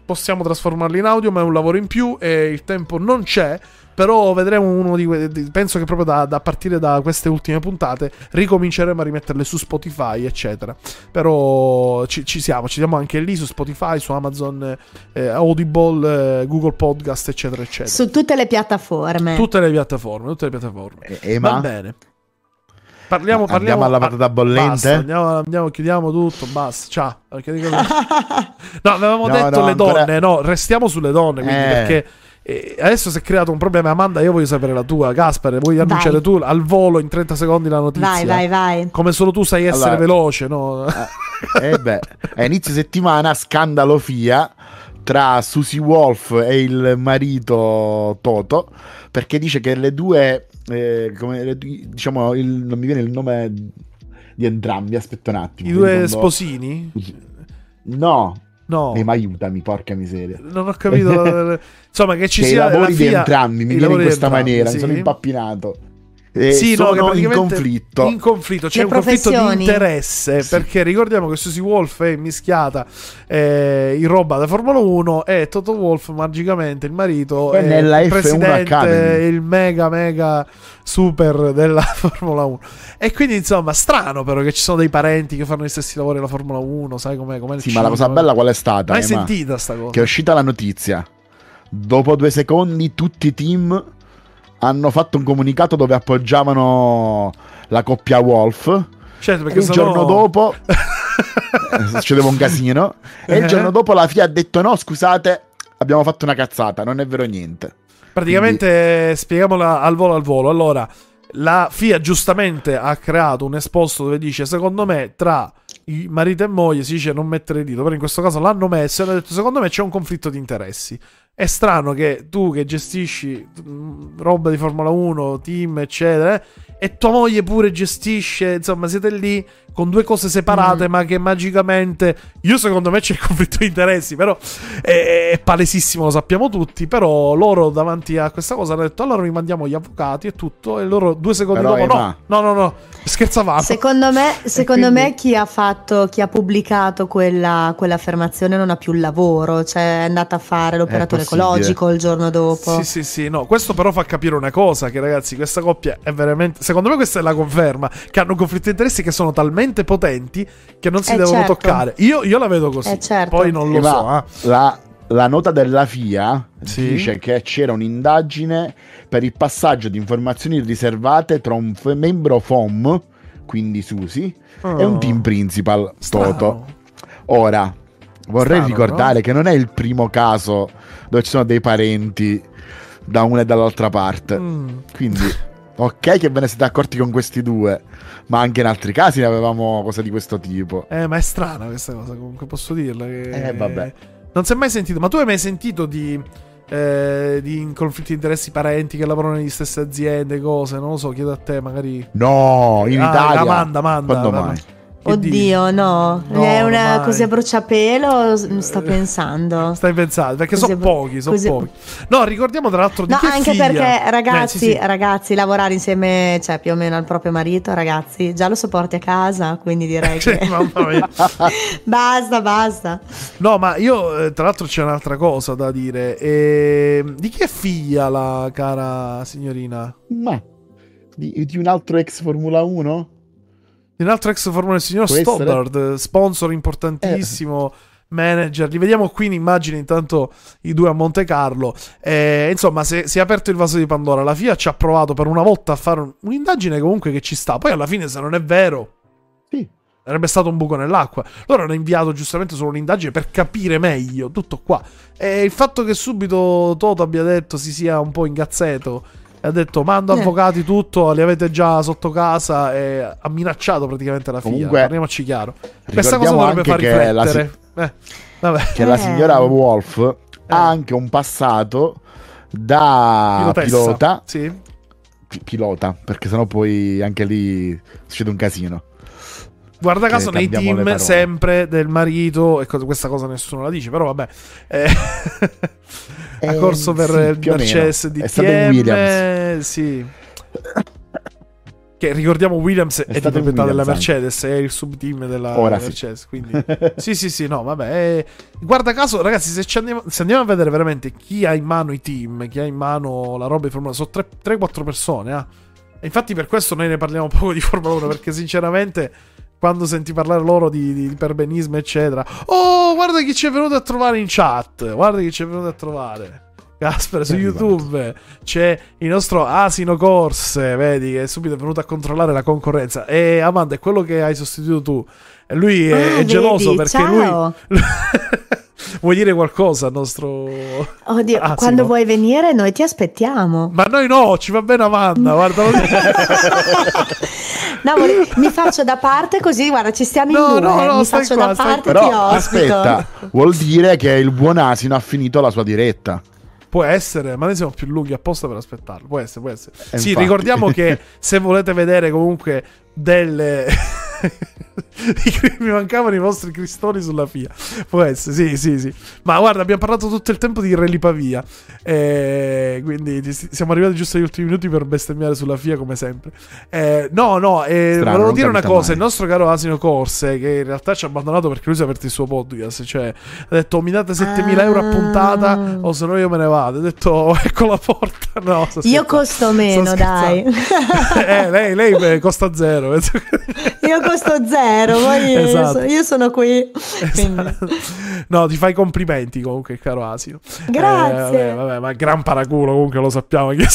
possiamo trasformarli in audio, ma è un lavoro in più e il tempo non c'è. Però vedremo uno di que- penso che proprio da, da partire da queste ultime puntate ricominceremo a rimetterle su Spotify, eccetera. Però ci, ci siamo, ci siamo anche lì su Spotify, su Amazon, eh, Audible, eh, Google Podcast, eccetera, eccetera. Su tutte le piattaforme. Tutte le piattaforme, tutte le piattaforme. E- e Va ma? bene. Parliamo, parliamo Andiamo alla patata bollente? Basta, andiamo, andiamo, chiudiamo tutto, basta, ciao. Perché dico- no, avevamo No, detto no, le ancora- donne, no, restiamo sulle donne, quindi Eh. perché eh, adesso si è creato un problema. Amanda, io voglio sapere la tua. Gaspare, vuoi Vai. annunciare tu al volo in trenta secondi la notizia? Vai, vai, vai. Come solo tu sai essere Allora- veloce, no? Eh beh, a inizio settimana scandalo F I A tra Susie Wolf e il marito Toto, perché dice che le due, eh, come le- diciamo, il, non mi viene il nome di entrambi, aspetta un attimo. I due quando- sposini? No. No. Eh, ma aiutami, porca miseria. Non ho capito. Insomma, che ci Che i sia lavori la di F I A entrambi, mi i viene in lavori di questa entrambi, maniera, sì. mi sono impappinato. Eh, Sì, no, che sono in praticamente conflitto. in conflitto c'è Le un conflitto di professioni. interesse, Sì. perché ricordiamo che Susie Wolf è mischiata eh, in roba da Formula uno e Toto Wolff magicamente il marito È nella il F uno presidente, Academy. il mega mega super della Formula uno. E quindi insomma strano però che ci sono dei parenti che fanno gli stessi lavori della Formula uno, sai com'è, com'è il Sì, ma la cosa cinema. bella qual è stata? Mai Ema? sentita sta cosa? Che è uscita la notizia. Dopo due secondi tutti i team hanno fatto un comunicato dove appoggiavano la coppia Wolf. Certo, perché Il sennò- giorno dopo eh, succedeva un casino. E il giorno dopo la F I A ha detto: no, scusate, abbiamo fatto una cazzata, non è vero niente. Praticamente, spieghiamola al volo al volo. Allora, la F I A giustamente ha creato un esposto dove dice: secondo me, tra i marito e moglie si dice non mettere il dito. Però in questo caso l'hanno messo e hanno detto: secondo me c'è un conflitto di interessi. È strano che tu che gestisci mh, roba di Formula uno, team, eccetera, e tua moglie pure gestisce, insomma, siete lì con due cose separate, Mm. ma che magicamente, io secondo me c'è il conflitto di interessi, però è, è palesissimo, lo sappiamo tutti. Però loro davanti a questa cosa hanno detto: allora rimandiamo gli avvocati e tutto, e loro due secondi Però, dopo Ema- no, no, no, no, scherzavamo. Secondo me, secondo quindi- me chi ha fatto, chi ha pubblicato quella, quell'affermazione non ha più il lavoro, cioè è andata a fare l'operatore possibile. ecologico il giorno dopo. Sì, sì, sì, no, questo però fa capire una cosa, che ragazzi, questa coppia è veramente, secondo me questa è la conferma, che hanno conflitti di interessi che sono talmente potenti che non si Eh, devono certo. toccare. Io, io la vedo così, Eh, certo. poi non lo Eh, ma so, eh. la, la nota della F I A Sì. dice che c'era un'indagine per il passaggio di informazioni riservate tra un f- membro F O M, quindi Susi, Oh. e un team principal, Strano. Toto. Ora, vorrei Strano, ricordare no? che non è il primo caso dove ci sono dei parenti da una e dall'altra parte. Mm. Quindi, ok che ve ne siete accorti con questi due, ma anche in altri casi ne avevamo cose di questo tipo. Eh, ma è strana questa cosa, comunque posso dirla che... Eh, vabbè. Non si è mai sentito, ma tu hai mai sentito di... eh, di conflitti di interessi parenti che lavorano negli stesse aziende, cose, non lo so, chiedo a te, magari... No, in Ah, Italia. Amanda, Amanda, Quando Amanda. mai? Che dici? Oddio, no, No, è una ormai. così a bruciapelo, s- sto pensando. Stai pensando, perché Così- sono pochi, sono così- pochi. No, ricordiamo tra l'altro di No, chi è anche figlia. perché ragazzi, Eh, sì, sì. ragazzi, lavorare insieme, cioè più o meno al proprio marito, ragazzi, già lo sopporti a casa, quindi direi Cioè, che mamma mia. basta, basta. No, ma io eh, tra l'altro c'è un'altra cosa da dire. E... Di chi è figlia la cara signorina? Ma di, di un altro ex Formula uno? Di un altro ex Formula, il signor Può essere? Stoddard, sponsor importantissimo, manager. Li vediamo qui in immagine intanto i due a Monte Carlo. Eh, insomma, se, si è aperto il vaso di Pandora. La F I A ci ha provato per una volta a fare un- un'indagine comunque che ci sta. Poi alla fine, se non è vero, Sì. sarebbe stato un buco nell'acqua. Loro hanno inviato giustamente solo un'indagine per capire meglio, tutto qua. E il fatto che subito Toto abbia detto si sia un po' ingazzato e ha detto mando Eh. avvocati, tutto, li avete già sotto casa, e ha minacciato praticamente la F I A. Comunque, Parliamoci chiaro. Questa cosa ricordiamo dovrebbe far anche che la riflettere. Eh, vabbè. Che la Eh. signora Wolf ha anche un passato da Pilotessa. pilota. Sì. Pi- pilota, perché sennò poi anche lì succede un casino. Guarda Che caso nei cambiamo le team parole. sempre del marito, e co- questa cosa nessuno la dice, però vabbè. Eh, ha Eh, corso per sì, il più o meno. Mercedes D T M. È stato in Williams. Sì. Che ricordiamo Williams è, è di stato proprietà della Williams Mercedes, è il sub team della Ora sì. Mercedes. Quindi sì, sì, sì, no, vabbè. eh, guarda caso, ragazzi, se, ci andiamo, se andiamo a vedere veramente chi ha in mano i team, chi ha in mano la roba di Formula uno, sono tre quattro persone. Eh. E infatti, per questo noi ne parliamo poco di Formula uno, perché sinceramente, quando senti parlare loro di, di perbenismo, eccetera, oh, guarda chi ci è venuto a trovare in chat, guarda chi ci è venuto a trovare. Gasper, su YouTube c'è il nostro Asino Corse, vedi, che subito è venuto a controllare la concorrenza. E Amanda, è quello che hai sostituito tu. E lui è, Ah, è vedi, geloso perché ciao. lui... Vuoi dire qualcosa al nostro... Oddio, Asino? quando vuoi venire noi ti aspettiamo. Ma noi no, ci va bene Amanda, guarda. No, vole- mi faccio da parte così, guarda, ci stiamo in No, due. no, no, mi stai faccio qua, da stai parte e Però ti ospito. aspetta, vuol dire che il buon Asino ha finito la sua diretta. Può essere, ma noi siamo più lunghi apposta per aspettarlo. Può essere, può essere. Eh, sì, infatti. ricordiamo che se volete vedere comunque delle... mi mancavano i vostri cristoni sulla F I A. Può essere, sì, sì, sì. Ma guarda, abbiamo parlato tutto il tempo di Rally Pavia. E quindi siamo arrivati giusto agli ultimi minuti per bestemmiare sulla F I A, come sempre. Eh, no, no, eh, Strano, volevo non dire una capita cosa. mai. Il nostro caro Asino Corse, che in realtà ci ha abbandonato perché lui si è aperto il suo podcast. Cioè, ha detto: mi date settemila euro a puntata, o se no io me ne vado. Ha detto: ecco la porta. No, sto Io scherzando. costo meno, Sto dai. eh, lei, lei beh, costa zero. Io costo zero, poi Esatto. io sono qui. Quindi. No, ti fai complimenti comunque, caro Asino. Grazie. Eh, vabbè, vabbè, ma gran paraculo, comunque lo sappiamo. Che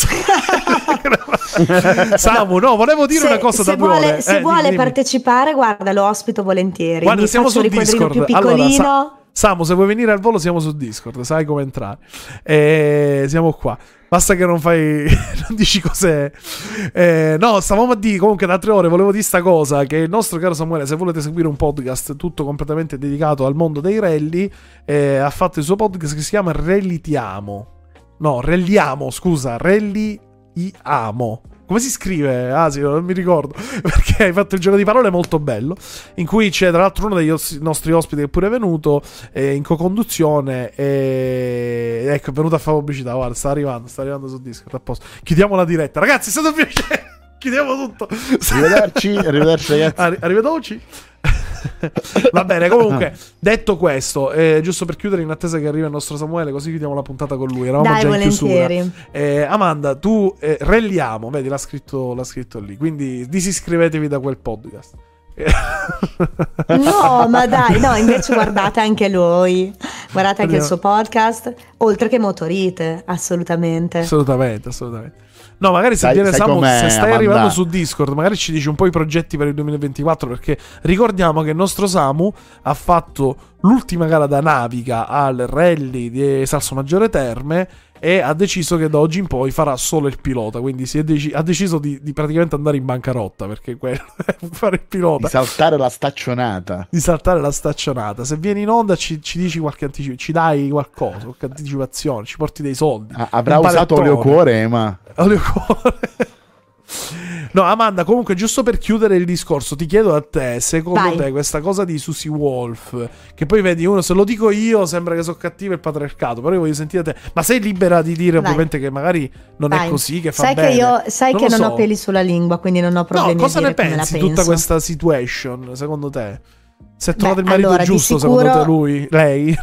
Samu, no, volevo dire se, una cosa se da due vuole, ore. se Eh, vuole dimmi, dimmi. partecipare, guarda, lo ospito volentieri. Guarda, Mi siamo faccio su il riquadrino Discord. più Allora, piccolino. Sa- Samu, se vuoi venire al volo, siamo su Discord, sai come entrare. E siamo qua. Basta che non fai. Non dici cos'è. Eh, no, stavamo a dire comunque da tre ore. Volevo dire sta cosa: che il nostro caro Samuele, se volete seguire un podcast tutto completamente dedicato al mondo dei rally, eh, ha fatto il suo podcast che si chiama Rallitiamo. No, Ralliamo, scusa, Ralliamo. Come si scrive? Asino, non mi ricordo. Perché hai fatto il gioco di parole molto bello. In cui c'è tra l'altro uno dei os- nostri ospiti che pure è venuto eh, in co-conduzione. E ecco, è venuto a fare pubblicità. Guarda, sta arrivando, sta arrivando su Discord. A posto. Chiudiamo la diretta. Ragazzi, è stato un piacere. Chiudiamo tutto. Arrivederci, arrivederci ragazzi. Arri- arrivederci. Va bene, comunque, detto questo, eh, giusto per chiudere, in attesa che arrivi il nostro Samuele, così chiudiamo la puntata con lui. Eravamo Dai, già in volentieri. chiusura. Eh, Amanda, tu eh, relliamo, vedi, l'ha scritto, l'ha scritto lì. Quindi disiscrivetevi da quel podcast. No, ma dai, no, invece guardate anche lui. Guardate anche Andiamo. il suo podcast. Oltre che Motorite, assolutamente. Assolutamente, assolutamente. No, magari se Sai- viene sai Samu, com'è, se stai Amanda? arrivando su Discord, magari ci dici un po' i progetti per il duemilaventiquattro, perché ricordiamo che il nostro Samu ha fatto l'ultima gara da naviga al rally di Salsomaggiore Terme e ha deciso che da oggi in poi farà solo il pilota, quindi si è deci- ha deciso di, di praticamente andare in bancarotta, perché quello è fare il pilota. Di saltare la staccionata. Di saltare la staccionata. Se vieni in onda ci, ci dici qualche anticipazione, ci dai qualcosa, qualche anticipazione, ci porti dei soldi. Ah, avrà un usato panettone. olio cuore, ma Olio cuore. No, Amanda, comunque, giusto per chiudere il discorso, ti chiedo a te, secondo Vai. te questa cosa di Susie Wolf, che poi vedi uno, se lo dico io sembra che sono cattivo il patriarcato, però io voglio sentire te. Ma sei libera di dire Vai. ovviamente che magari non Dai. è così, che fa sai bene. che io sai Non che lo non so. ho peli sulla lingua, quindi non ho problemi No, cosa a ne dire come la pensi di penso. tutta questa situation, secondo te? Se ha trovato Beh, il marito allora, di giusto, sicuro- secondo te lui? Lei?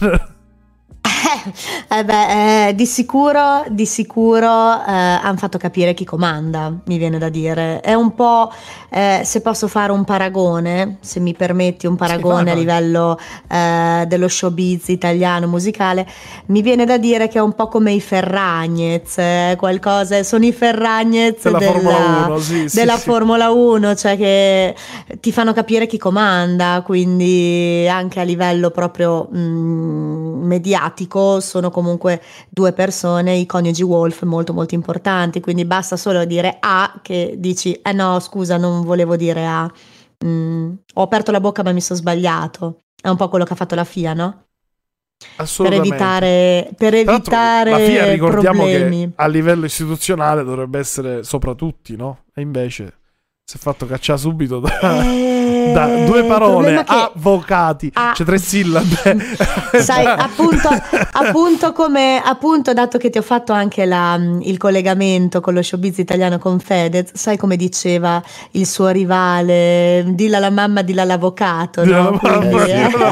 Eh beh, eh, di sicuro, di sicuro eh, hanno fatto capire chi comanda, mi viene da dire. È un po', eh, se posso fare un paragone, se mi permetti un paragone vai, a vai. livello eh, dello showbiz italiano musicale, mi viene da dire che è un po' come i Ferragnez, eh, qualcosa, sono i Ferragnez Della della, Formula uno, sì, sì, della sì. Formula uno, cioè che ti fanno capire chi comanda, quindi anche a livello proprio mh, mediatico sono comunque due persone, i coniugi Wolf, molto molto importanti, quindi basta solo dire A che dici eh no scusa non volevo dire A, Mm, ho aperto la bocca ma mi sono sbagliato, è un po' quello che ha fatto la F I A, no? Per Assolutamente. evitare, per Tra l'altro, evitare la F I A ricordiamo problemi. che a livello istituzionale dovrebbe essere sopra tutti, no? E invece si è fatto cacciare subito da... Eh, Eh, da due il parole, problema è che- avvocati, Ah. cioè tre sillabe. Sai, appunto, appunto come appunto dato che ti ho fatto anche la, il collegamento con lo showbiz italiano con Fedez, sai come diceva il suo rivale, dilla alla mamma, dilla all'avvocato, Dilla no? alla mamma, Quindi, dilla eh.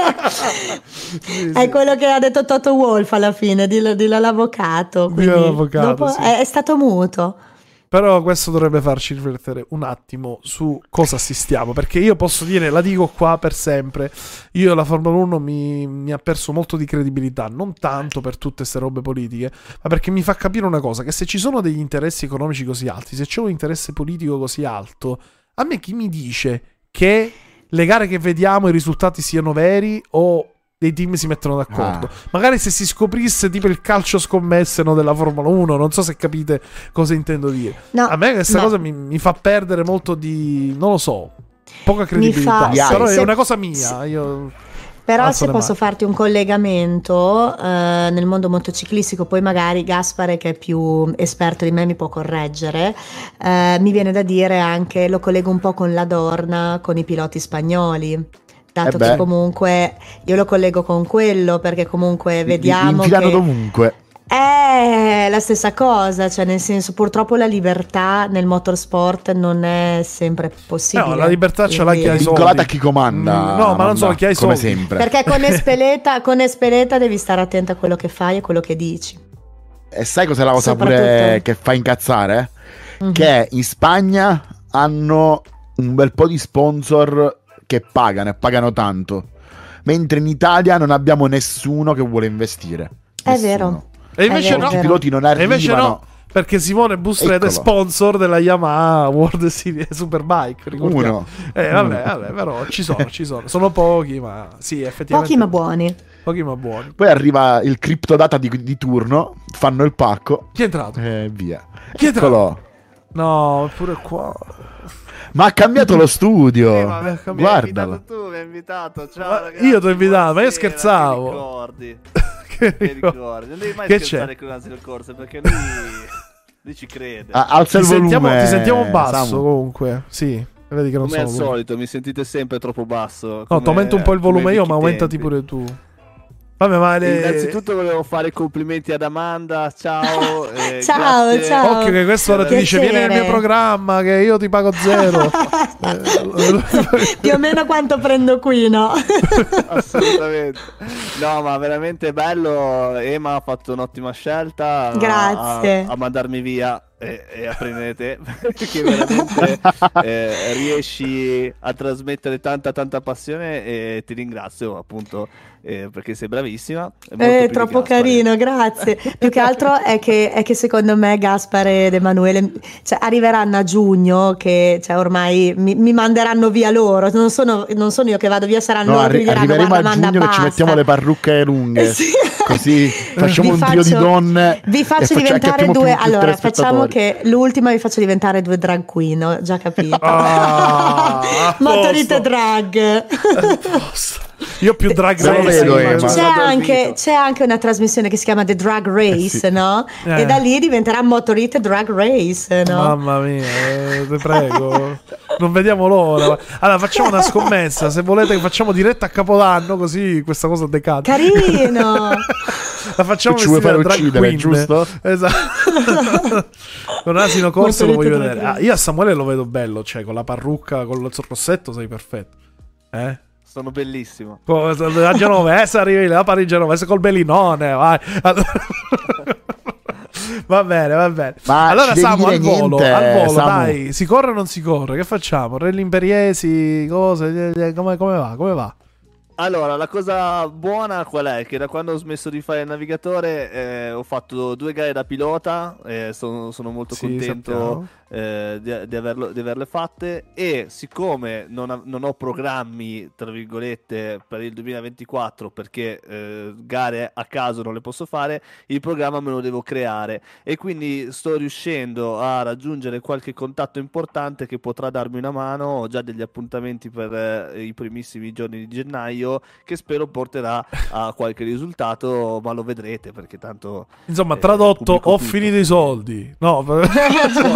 Sì, È quello che ha detto Toto Wolff alla fine, dilla, dilla all'avvocato. Dilla quindi all'avvocato, dopo sì. è, è stato muto. Però questo dovrebbe farci riflettere un attimo su cosa assistiamo, perché io posso dire, la dico qua per sempre, io la Formula uno mi, mi ha perso molto di credibilità, non tanto per tutte queste robe politiche, ma perché mi fa capire una cosa, che se ci sono degli interessi economici così alti, se c'è un interesse politico così alto, a me chi mi dice che le gare che vediamo i risultati siano veri o dei team si mettono d'accordo? Ah. Magari se si scoprisse tipo il calcio scommesse, no, della Formula uno, non so se capite cosa intendo dire. No, A me questa no. cosa mi, mi fa perdere molto di, non lo so, poca credibilità. fa- Però se- è una cosa mia. Io Però alzo se le posso mani. farti un collegamento eh, nel mondo motociclistico, poi magari Gaspare che è più esperto di me mi può correggere, eh, mi viene da dire anche, lo collego un po' con la Dorna, con i piloti spagnoli. Dato Eh beh. che comunque io lo collego con quello, perché comunque Li- vediamo li infilano che dovunque. è la stessa cosa, cioè nel senso purtroppo la libertà nel motorsport non è sempre possibile. No, la libertà ce l'ha chi ha i Quindi- soldi. Vincolata a chi comanda. Mm, no, ma non solo chi ha i come soldi. sempre. Perché con Espeleta, con Espeleta devi stare attento a quello che fai e quello che dici. E sai cos'è la cosa pure Soprattutto- che fa incazzare? Mhm. Che in Spagna hanno un bel po' di sponsor che pagano e pagano tanto. Mentre in Italia non abbiamo nessuno che vuole investire. È Nessuno. vero. E invece È no. vero. I piloti non E arrivano. invece no, perché Simone Bustret è Eccolo. sponsor della Yamaha World Series Superbike. ricordiamo. Uno. Eh, vabbè, Uno. vabbè, però ci sono, ci sono. Sono pochi, ma sì, effettivamente. Pochi ma buoni. Pochi ma buoni. Poi arriva il criptodata di, di turno, fanno il pacco Chi è entrato? e via. Chi è entrato? Eccolo. No, pure qua. Ma ha cambiato lo studio. Sì, ma mi- mi hai Guardalo. invitato tu, mi hai invitato. Ciao, Ma ragazzi, io ti ho invitato, ma io buonasera, scherzavo. Che ricordi? Che Che ricordo. ricordi? Non devi mai Che scherzare c'è? con l'Asilo Corse perché lui, lui ci crede. Ah, alza Ti il volume. sentiamo, ti sentiamo basso Samu. comunque. Sì, vedi che non Come al sono. solito, mi sentite sempre troppo basso. No, come- ti aumento un po' il come volume io, vecchi ma aumentati tempi. pure tu. Vabbè, ma le... Innanzitutto volevo fare i complimenti ad Amanda. Ciao. eh, Ciao, grazie. ciao. Occhio che questo ora ti dice Piacere. vieni nel mio programma che io ti pago zero. Più o meno quanto prendo qui, no? Assolutamente. No, ma veramente bello. Ema ha fatto un'ottima scelta. a- Grazie. A, a mandarmi via e, e a prendere te. Perché veramente eh, riesci a trasmettere tanta, tanta passione. E ti ringrazio appunto eh, perché sei bravissima. e molto più È di troppo Gaspare. carino, grazie. Più che altro è che, è che secondo me Gaspare ed Emanuele cioè, arriveranno a giugno che cioè, ormai mi, mi manderanno via loro. Non sono, non sono io che vado via, saranno No, loro che arri- mi diranno arriveremo guarda a Amanda giugno che ci basta. mettiamo le parrucche lunghe. Sì. Così facciamo Vi un trio di faccio- donne. Vi e faccio faccia- diventare accattiamo due. più- più Allora, facciamo telespettatori. che l'ultima vi faccio diventare due drag queen, ho già capito. Ah, a Motorite posto. drag. Io più drag Lo race. vedo, immagino. Ema. C'è anche, c'è anche una trasmissione che si chiama The Drag Race, no? Eh. E da lì diventerà Motorite Drag Race, no? Mamma mia, eh, ti prego. Non vediamo l'ora. Allora, facciamo una scommessa. Se volete, facciamo diretta a Capodanno, così questa cosa decade. Carino! La facciamo Ci vuoi vestita fare da drag uccidere, queen. giusto? Esatto. Con Asino Corso lo Motorite voglio drag vedere. race. Ah, io a Samuele lo vedo bello, cioè con la parrucca, con il rossetto sei perfetto. Eh? Sono bellissimo. Con- A Genovese arrivi là, a Parigi Genovese col bellinone, vai. Va bene, va bene. Ma allora ci devi Samu, dire al volo, niente, al volo, Samu. dai, si corre o non si corre? Che facciamo? Rally Imperiesi, cose, eh, eh, come, come va? Come va? Allora, la cosa buona qual è? Che da quando ho smesso di fare il navigatore eh, ho fatto due gare da pilota, eh, sono, sono molto Sì, contento sappiamo. eh, di, di averlo- di averle fatte e siccome non, ha- non ho programmi, tra virgolette, per il duemilaventiquattro perché eh, gare a caso non le posso fare, il programma me lo devo creare e quindi sto riuscendo a raggiungere qualche contatto importante che potrà darmi una mano. Ho già degli appuntamenti per eh, i primissimi giorni di gennaio che spero porterà a qualche risultato, ma lo vedrete perché tanto Insomma, eh, tradotto, pubblico ho tutto. finito i soldi. No, Ho finito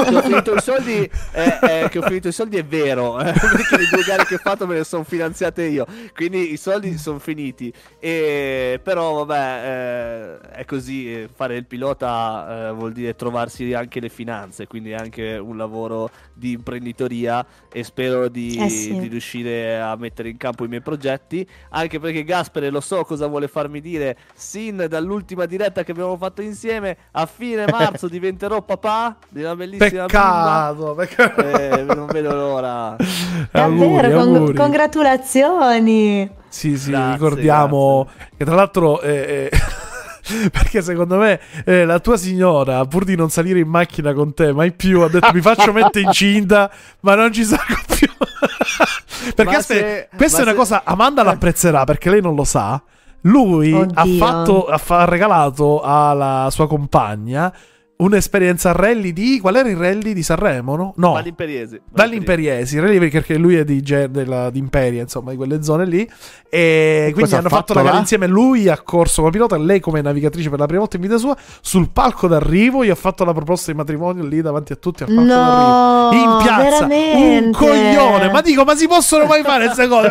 finito i soldi, eh, eh, che ho finito i soldi è vero, eh, perché le due gare che ho fatto me le sono finanziate io, quindi i soldi sono finiti. E però vabbè, eh, è così, eh, fare il pilota eh, vuol dire trovarsi anche le finanze, quindi anche un lavoro di imprenditoria, e spero di, Eh sì. di riuscire a mettere in campo i miei progetti, anche perché Gaspare lo so cosa vuole farmi dire sin dall'ultima diretta che abbiamo fatto insieme: a fine marzo diventerò papà di una bellissima Peccato, peccato. bimba. Eh, non vedo l'ora. Davvero, con- auguri. congratulazioni. Sì, sì, Grazie, ricordiamo che tra l'altro eh, eh, perché secondo me eh, la tua signora, pur di non salire in macchina con te mai più, ha detto mi faccio mettere incinta, ma non ci salgo più. Perché Ma aspetta, se- questa ma è una se- cosa, Amanda l'apprezzerà perché lei non lo sa. Lui ha Oddio. fatto ha, fa- ha regalato alla sua compagna un'esperienza a rally di qual era il rally di Sanremo, no? No. Dall'imperiese. Dall'Imperiesi, rally perché lui è di, Ge- della, di Imperia, insomma, di quelle zone lì. E quindi cosa ha hanno fatto fatto la gara là? insieme. Lui ha corso come pilota e lei come navigatrice per la prima volta in vita sua. Sul palco d'arrivo gli ha fatto la proposta di matrimonio lì davanti a tutti al palco No, d'arrivo. In piazza, veramente? un coglione. Ma dico, ma si possono mai fare queste cose?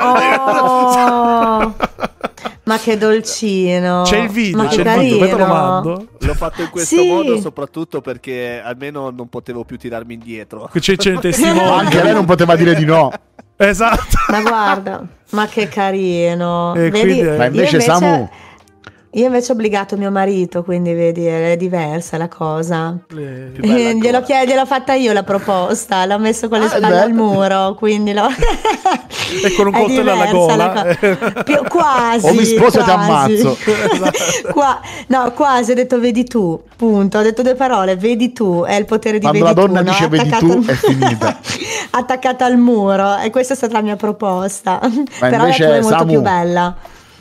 Oh, ma che dolcino. C'è il video, ma c'è che il video, poi te lo carino. mando. L'ho fatto in questo Sì. modo soprattutto perché almeno non potevo più tirarmi indietro. Che c'è, c'è il testimone. Anche lei non poteva dire di no. Esatto. Ma guarda, ma che carino. E Vedi, quindi- io Ma invece, Samu, io invece ho obbligato mio marito, quindi vedi, è diversa la cosa. Le- Più bella Eh, gliel'ho, ancora. chied- gliel'ho fatta io la proposta, l'ho messo con le Ah, spalle beh. al muro, quindi l'ho... E con un È coltello alla diversa la gola. co- Più- quasi. O mi sposo e ti quasi. ammazzo. Qua- no, quasi, ho detto vedi tu, punto. Ho detto due parole, vedi tu, è il potere di quando vedi la donna tu, no? dice vedi Attaccato tu al- è finita. Attaccata al muro, e questa è stata la mia proposta. Però la invece, tua è molto Samu, più bella.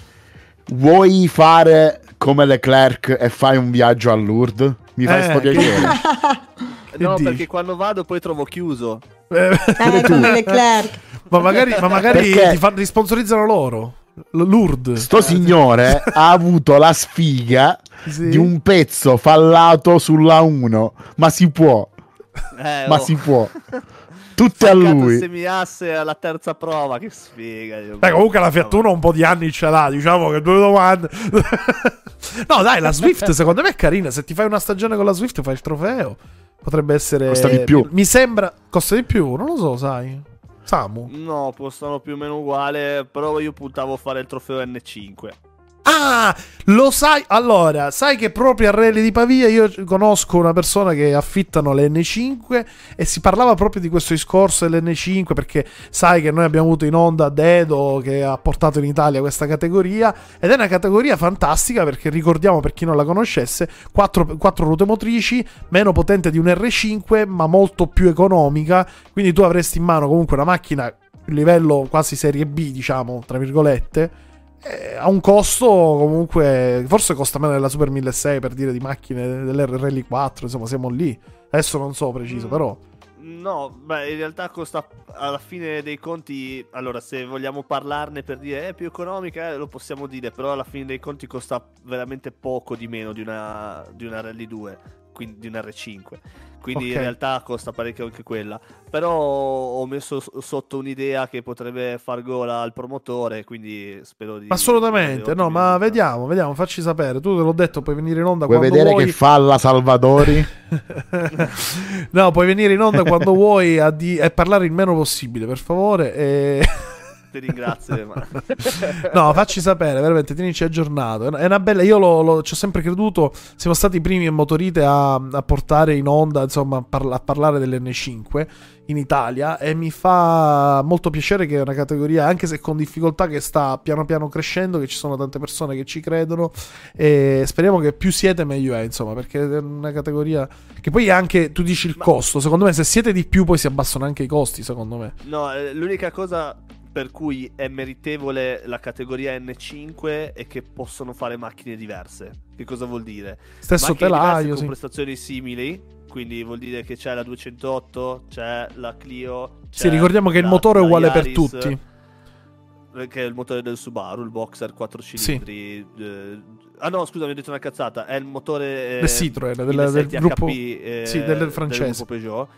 vuoi fare come Leclerc e fai un viaggio a Lourdes? Mi fai Eh, sto che- piacere. No, dici? perché quando vado poi trovo chiuso. Eh, Eh, come Leclerc. ma magari, ma magari Perché- ti, fanno, ti sponsorizzano loro. L- Lourdes. Sto signore ha avuto la sfiga Sì. di un pezzo fallato sulla uno. Ma si può, Eh, ma oh. si può. Tutte a Staccato il lui. semiasse alla terza prova, che sfiga. io- Beh, comunque la Fiat Uno un po' di anni ce l'ha, diciamo che due domande. No, dai, la Swift secondo me è carina. Se ti fai una stagione con la Swift fai il trofeo. Potrebbe essere... Costa di più. Mi sembra... Costa di più? Non lo so, sai. Samu. No, costano più o meno uguale, però io puntavo a fare il trofeo N cinque. Ah, lo sai. Allora, sai che proprio a Rally di Pavia io conosco una persona che affittano le N cinque e si parlava proprio di questo discorso dell'N cinque, perché sai che noi abbiamo avuto in onda Dedo che ha portato in Italia questa categoria, ed è una categoria fantastica perché, ricordiamo per chi non la conoscesse, quattro, quattro ruote motrici, meno potente di un R cinque ma molto più economica, quindi tu avresti in mano comunque una macchina livello quasi serie B, diciamo, tra virgolette. Eh, ha un costo comunque, forse costa meno della Super milleseicento, per dire, di macchine dell'R Rally quattro, insomma siamo lì. Adesso non so preciso, però No, beh, in realtà costa alla fine dei conti. Allora, se vogliamo parlarne per dire è più economica, eh, lo possiamo dire, però alla fine dei conti costa veramente poco di meno di una, di una Rally due, quindi di un R cinque. Quindi Ok. in realtà costa parecchio anche quella. Però ho messo s- sotto un'idea che potrebbe far gola al promotore, quindi spero di... assolutamente, di no, ma ottimizzazione. vediamo, vediamo, facci sapere. Tu te l'ho detto, puoi venire in onda Vuoi quando vedere vuoi. che falla Salvadori? No, puoi venire in onda quando vuoi a di- e parlare il meno possibile, per favore. E... Ti ringrazio, ma... No, facci sapere, veramente, tienici aggiornato. È una- È una bella, io lo, lo- ci ho sempre creduto. Siamo stati i primi in Motorite a, a portare in onda, insomma, a, parla- a parlare dell'N cinque in Italia. E mi fa molto piacere che è una categoria, anche se con difficoltà, che sta piano piano crescendo, che ci sono tante persone che ci credono. E speriamo che più siete, meglio è, insomma, perché è una categoria che poi anche, tu dici il costo. Secondo me, se siete di più, poi si abbassano anche i costi, secondo me. No, eh, l'unica cosa per cui è meritevole la categoria N cinque è che possono fare macchine diverse. Che cosa vuol dire? Stesso Macchine telaio, diverse con sì. prestazioni simili, quindi vuol dire che c'è la duecentootto, c'è la Clio, c'è Sì, ricordiamo che il la- motore è la uguale per Yaris, tutti. eh, che è il motore del Subaru, il Boxer quattro cilindri. eh, ah no, scusa, mi ho detto una cazzata. È il motore eh, Del Citroën, del- del millesettecento gruppo- H P, eh, sì, del francese. gruppo Peugeot.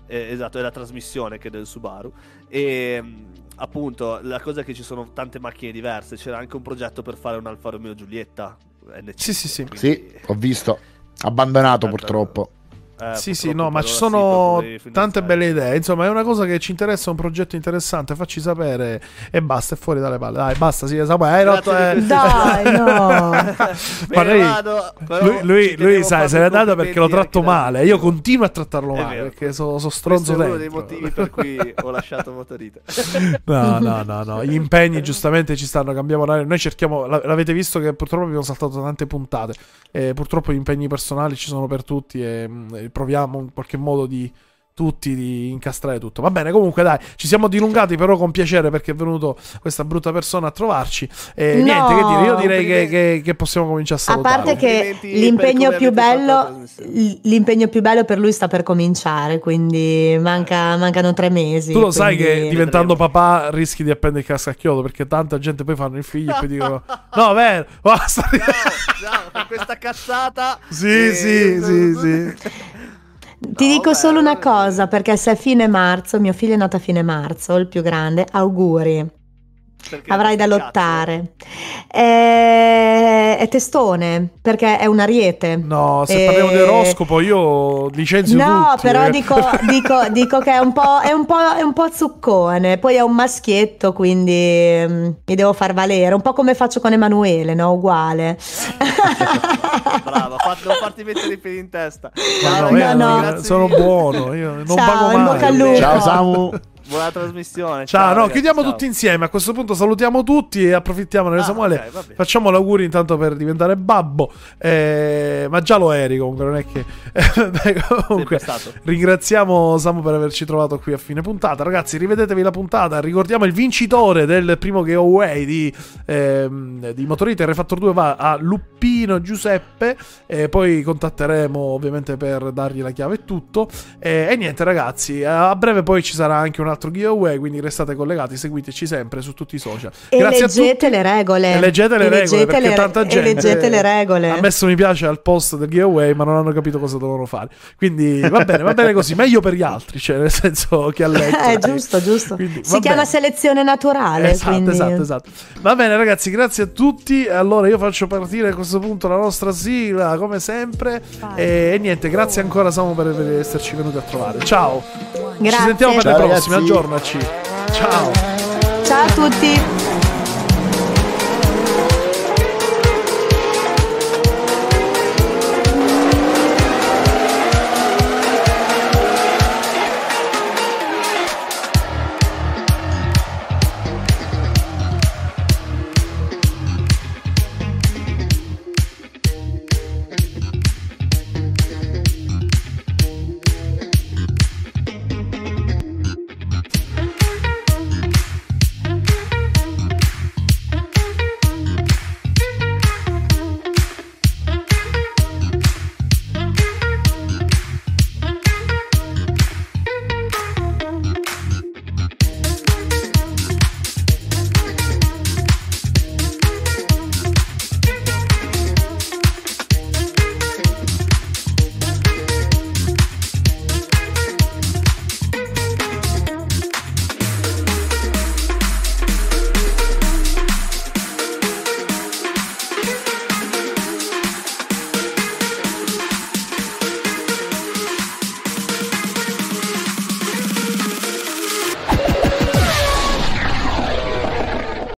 Eh, esatto, è la trasmissione che è del Subaru. E appunto la cosa è che ci sono tante macchine diverse. C'era anche un progetto per fare un Alfa Romeo Giulietta N C. Sì, sì, sì. Quindi... Sì, ho visto. Abbandonato purtroppo. Eh, sì, sì, purtroppo no, ma per ci ora sono sì, per tante belle idee. Insomma, è una cosa che ci interessa, è un progetto interessante. Facci sapere e basta, è fuori dalle palle. Dai, basta, sì, esatto. Hai rotto, eh. Dai, no. Ma lei, vado, lui, lui, lui sai, se n'è andato perché lo tratto anche da- male. Io continuo a trattarlo È male vero. perché sono so stronzo Questo è uno dentro. dei motivi per cui ho lasciato Motorite. No, no, no, no. Gli impegni giustamente ci stanno, cambiamo orario. Noi cerchiamo, la- l'avete visto che purtroppo abbiamo saltato tante puntate. E purtroppo gli impegni personali ci sono per tutti e, mh, e proviamo in qualche modo di tutti di incastrare tutto. Va bene, comunque dai, ci siamo dilungati però con piacere perché è venuto questa brutta persona a trovarci. E No. niente, che dire, io direi che, che- che possiamo cominciare a A salutare. parte che Complimenti per l'impegno come più avete fatto la bello trasmissione. l'impegno più bello per lui sta per cominciare, quindi manca- mancano tre mesi. Tu lo sai quindi- che diventando papà rischi di appendere il casco a chiodo perché tanta gente poi fanno il figlio e poi dicono no, vero, basta. Ciao, ciao, con questa cazzata. Sì, Eh, sì, sì, sì. Ti No, dico beh, solo una cosa, perché se è fine marzo, mio figlio è nato a fine marzo, il più grande, auguri. perché Avrai da cazzo? lottare. È, è testone, perché è un ariete. No, se E- parliamo di oroscopo io licenzio No, tutti. però eh. dico, dico, dico che è un, po', è, un po', è un po' zuccone. Poi è un maschietto, quindi mm, mi devo far valere. Un po' come faccio con Emanuele, no? Uguale. Brava, fa- non farti mettere i piedi in testa. Ma Ciao, no, No, io no. grazie sono mille. buono, io non Ciao, pago in mai. bocca al lupo. Ciao Samu. Buona trasmissione. Ciao, no, ragazzi, chiudiamo ciao. tutti insieme. A questo punto salutiamo tutti e approfittiamone. Ah, Samuele, ok, va bene. facciamo l'auguri intanto per diventare babbo. Eh, ma già lo eri comunque, non è che... Beh, comunque, Sempre stato. ringraziamo Samu per averci trovato qui a fine puntata. Ragazzi, rivedetevi la puntata. Ricordiamo il vincitore del primo giveaway di, ehm, di Motorite R Factor due va a Luppino Giuseppe. E poi contatteremo ovviamente per dargli la chiave e tutto. E, e niente, ragazzi, a breve poi ci sarà anche un altro giveaway, quindi restate collegati, seguiteci sempre su tutti i social. E Grazie a leggete tutti. le regole. E leggete le E regole leggete perché le- tanta e gente leggete le regole. ha messo mi piace al post del giveaway, ma non hanno capito cosa dovevano fare. Quindi va bene, va bene così, meglio per gli altri, cioè nel senso che ha letto. Eh, giusto, giusto. Quindi, Si va chiama bene. selezione naturale. Esatto, quindi... esatto, esatto. Va bene, ragazzi, grazie a tutti. Allora, io faccio partire a questo punto la nostra sigla, come sempre. E, e niente, grazie ancora, Samu, per, per esserci venuti a trovare. Ciao. Grazie. Ci sentiamo per Ciao, le prossime. ragazzi. Aggiornaci. Ciao. Ciao a tutti.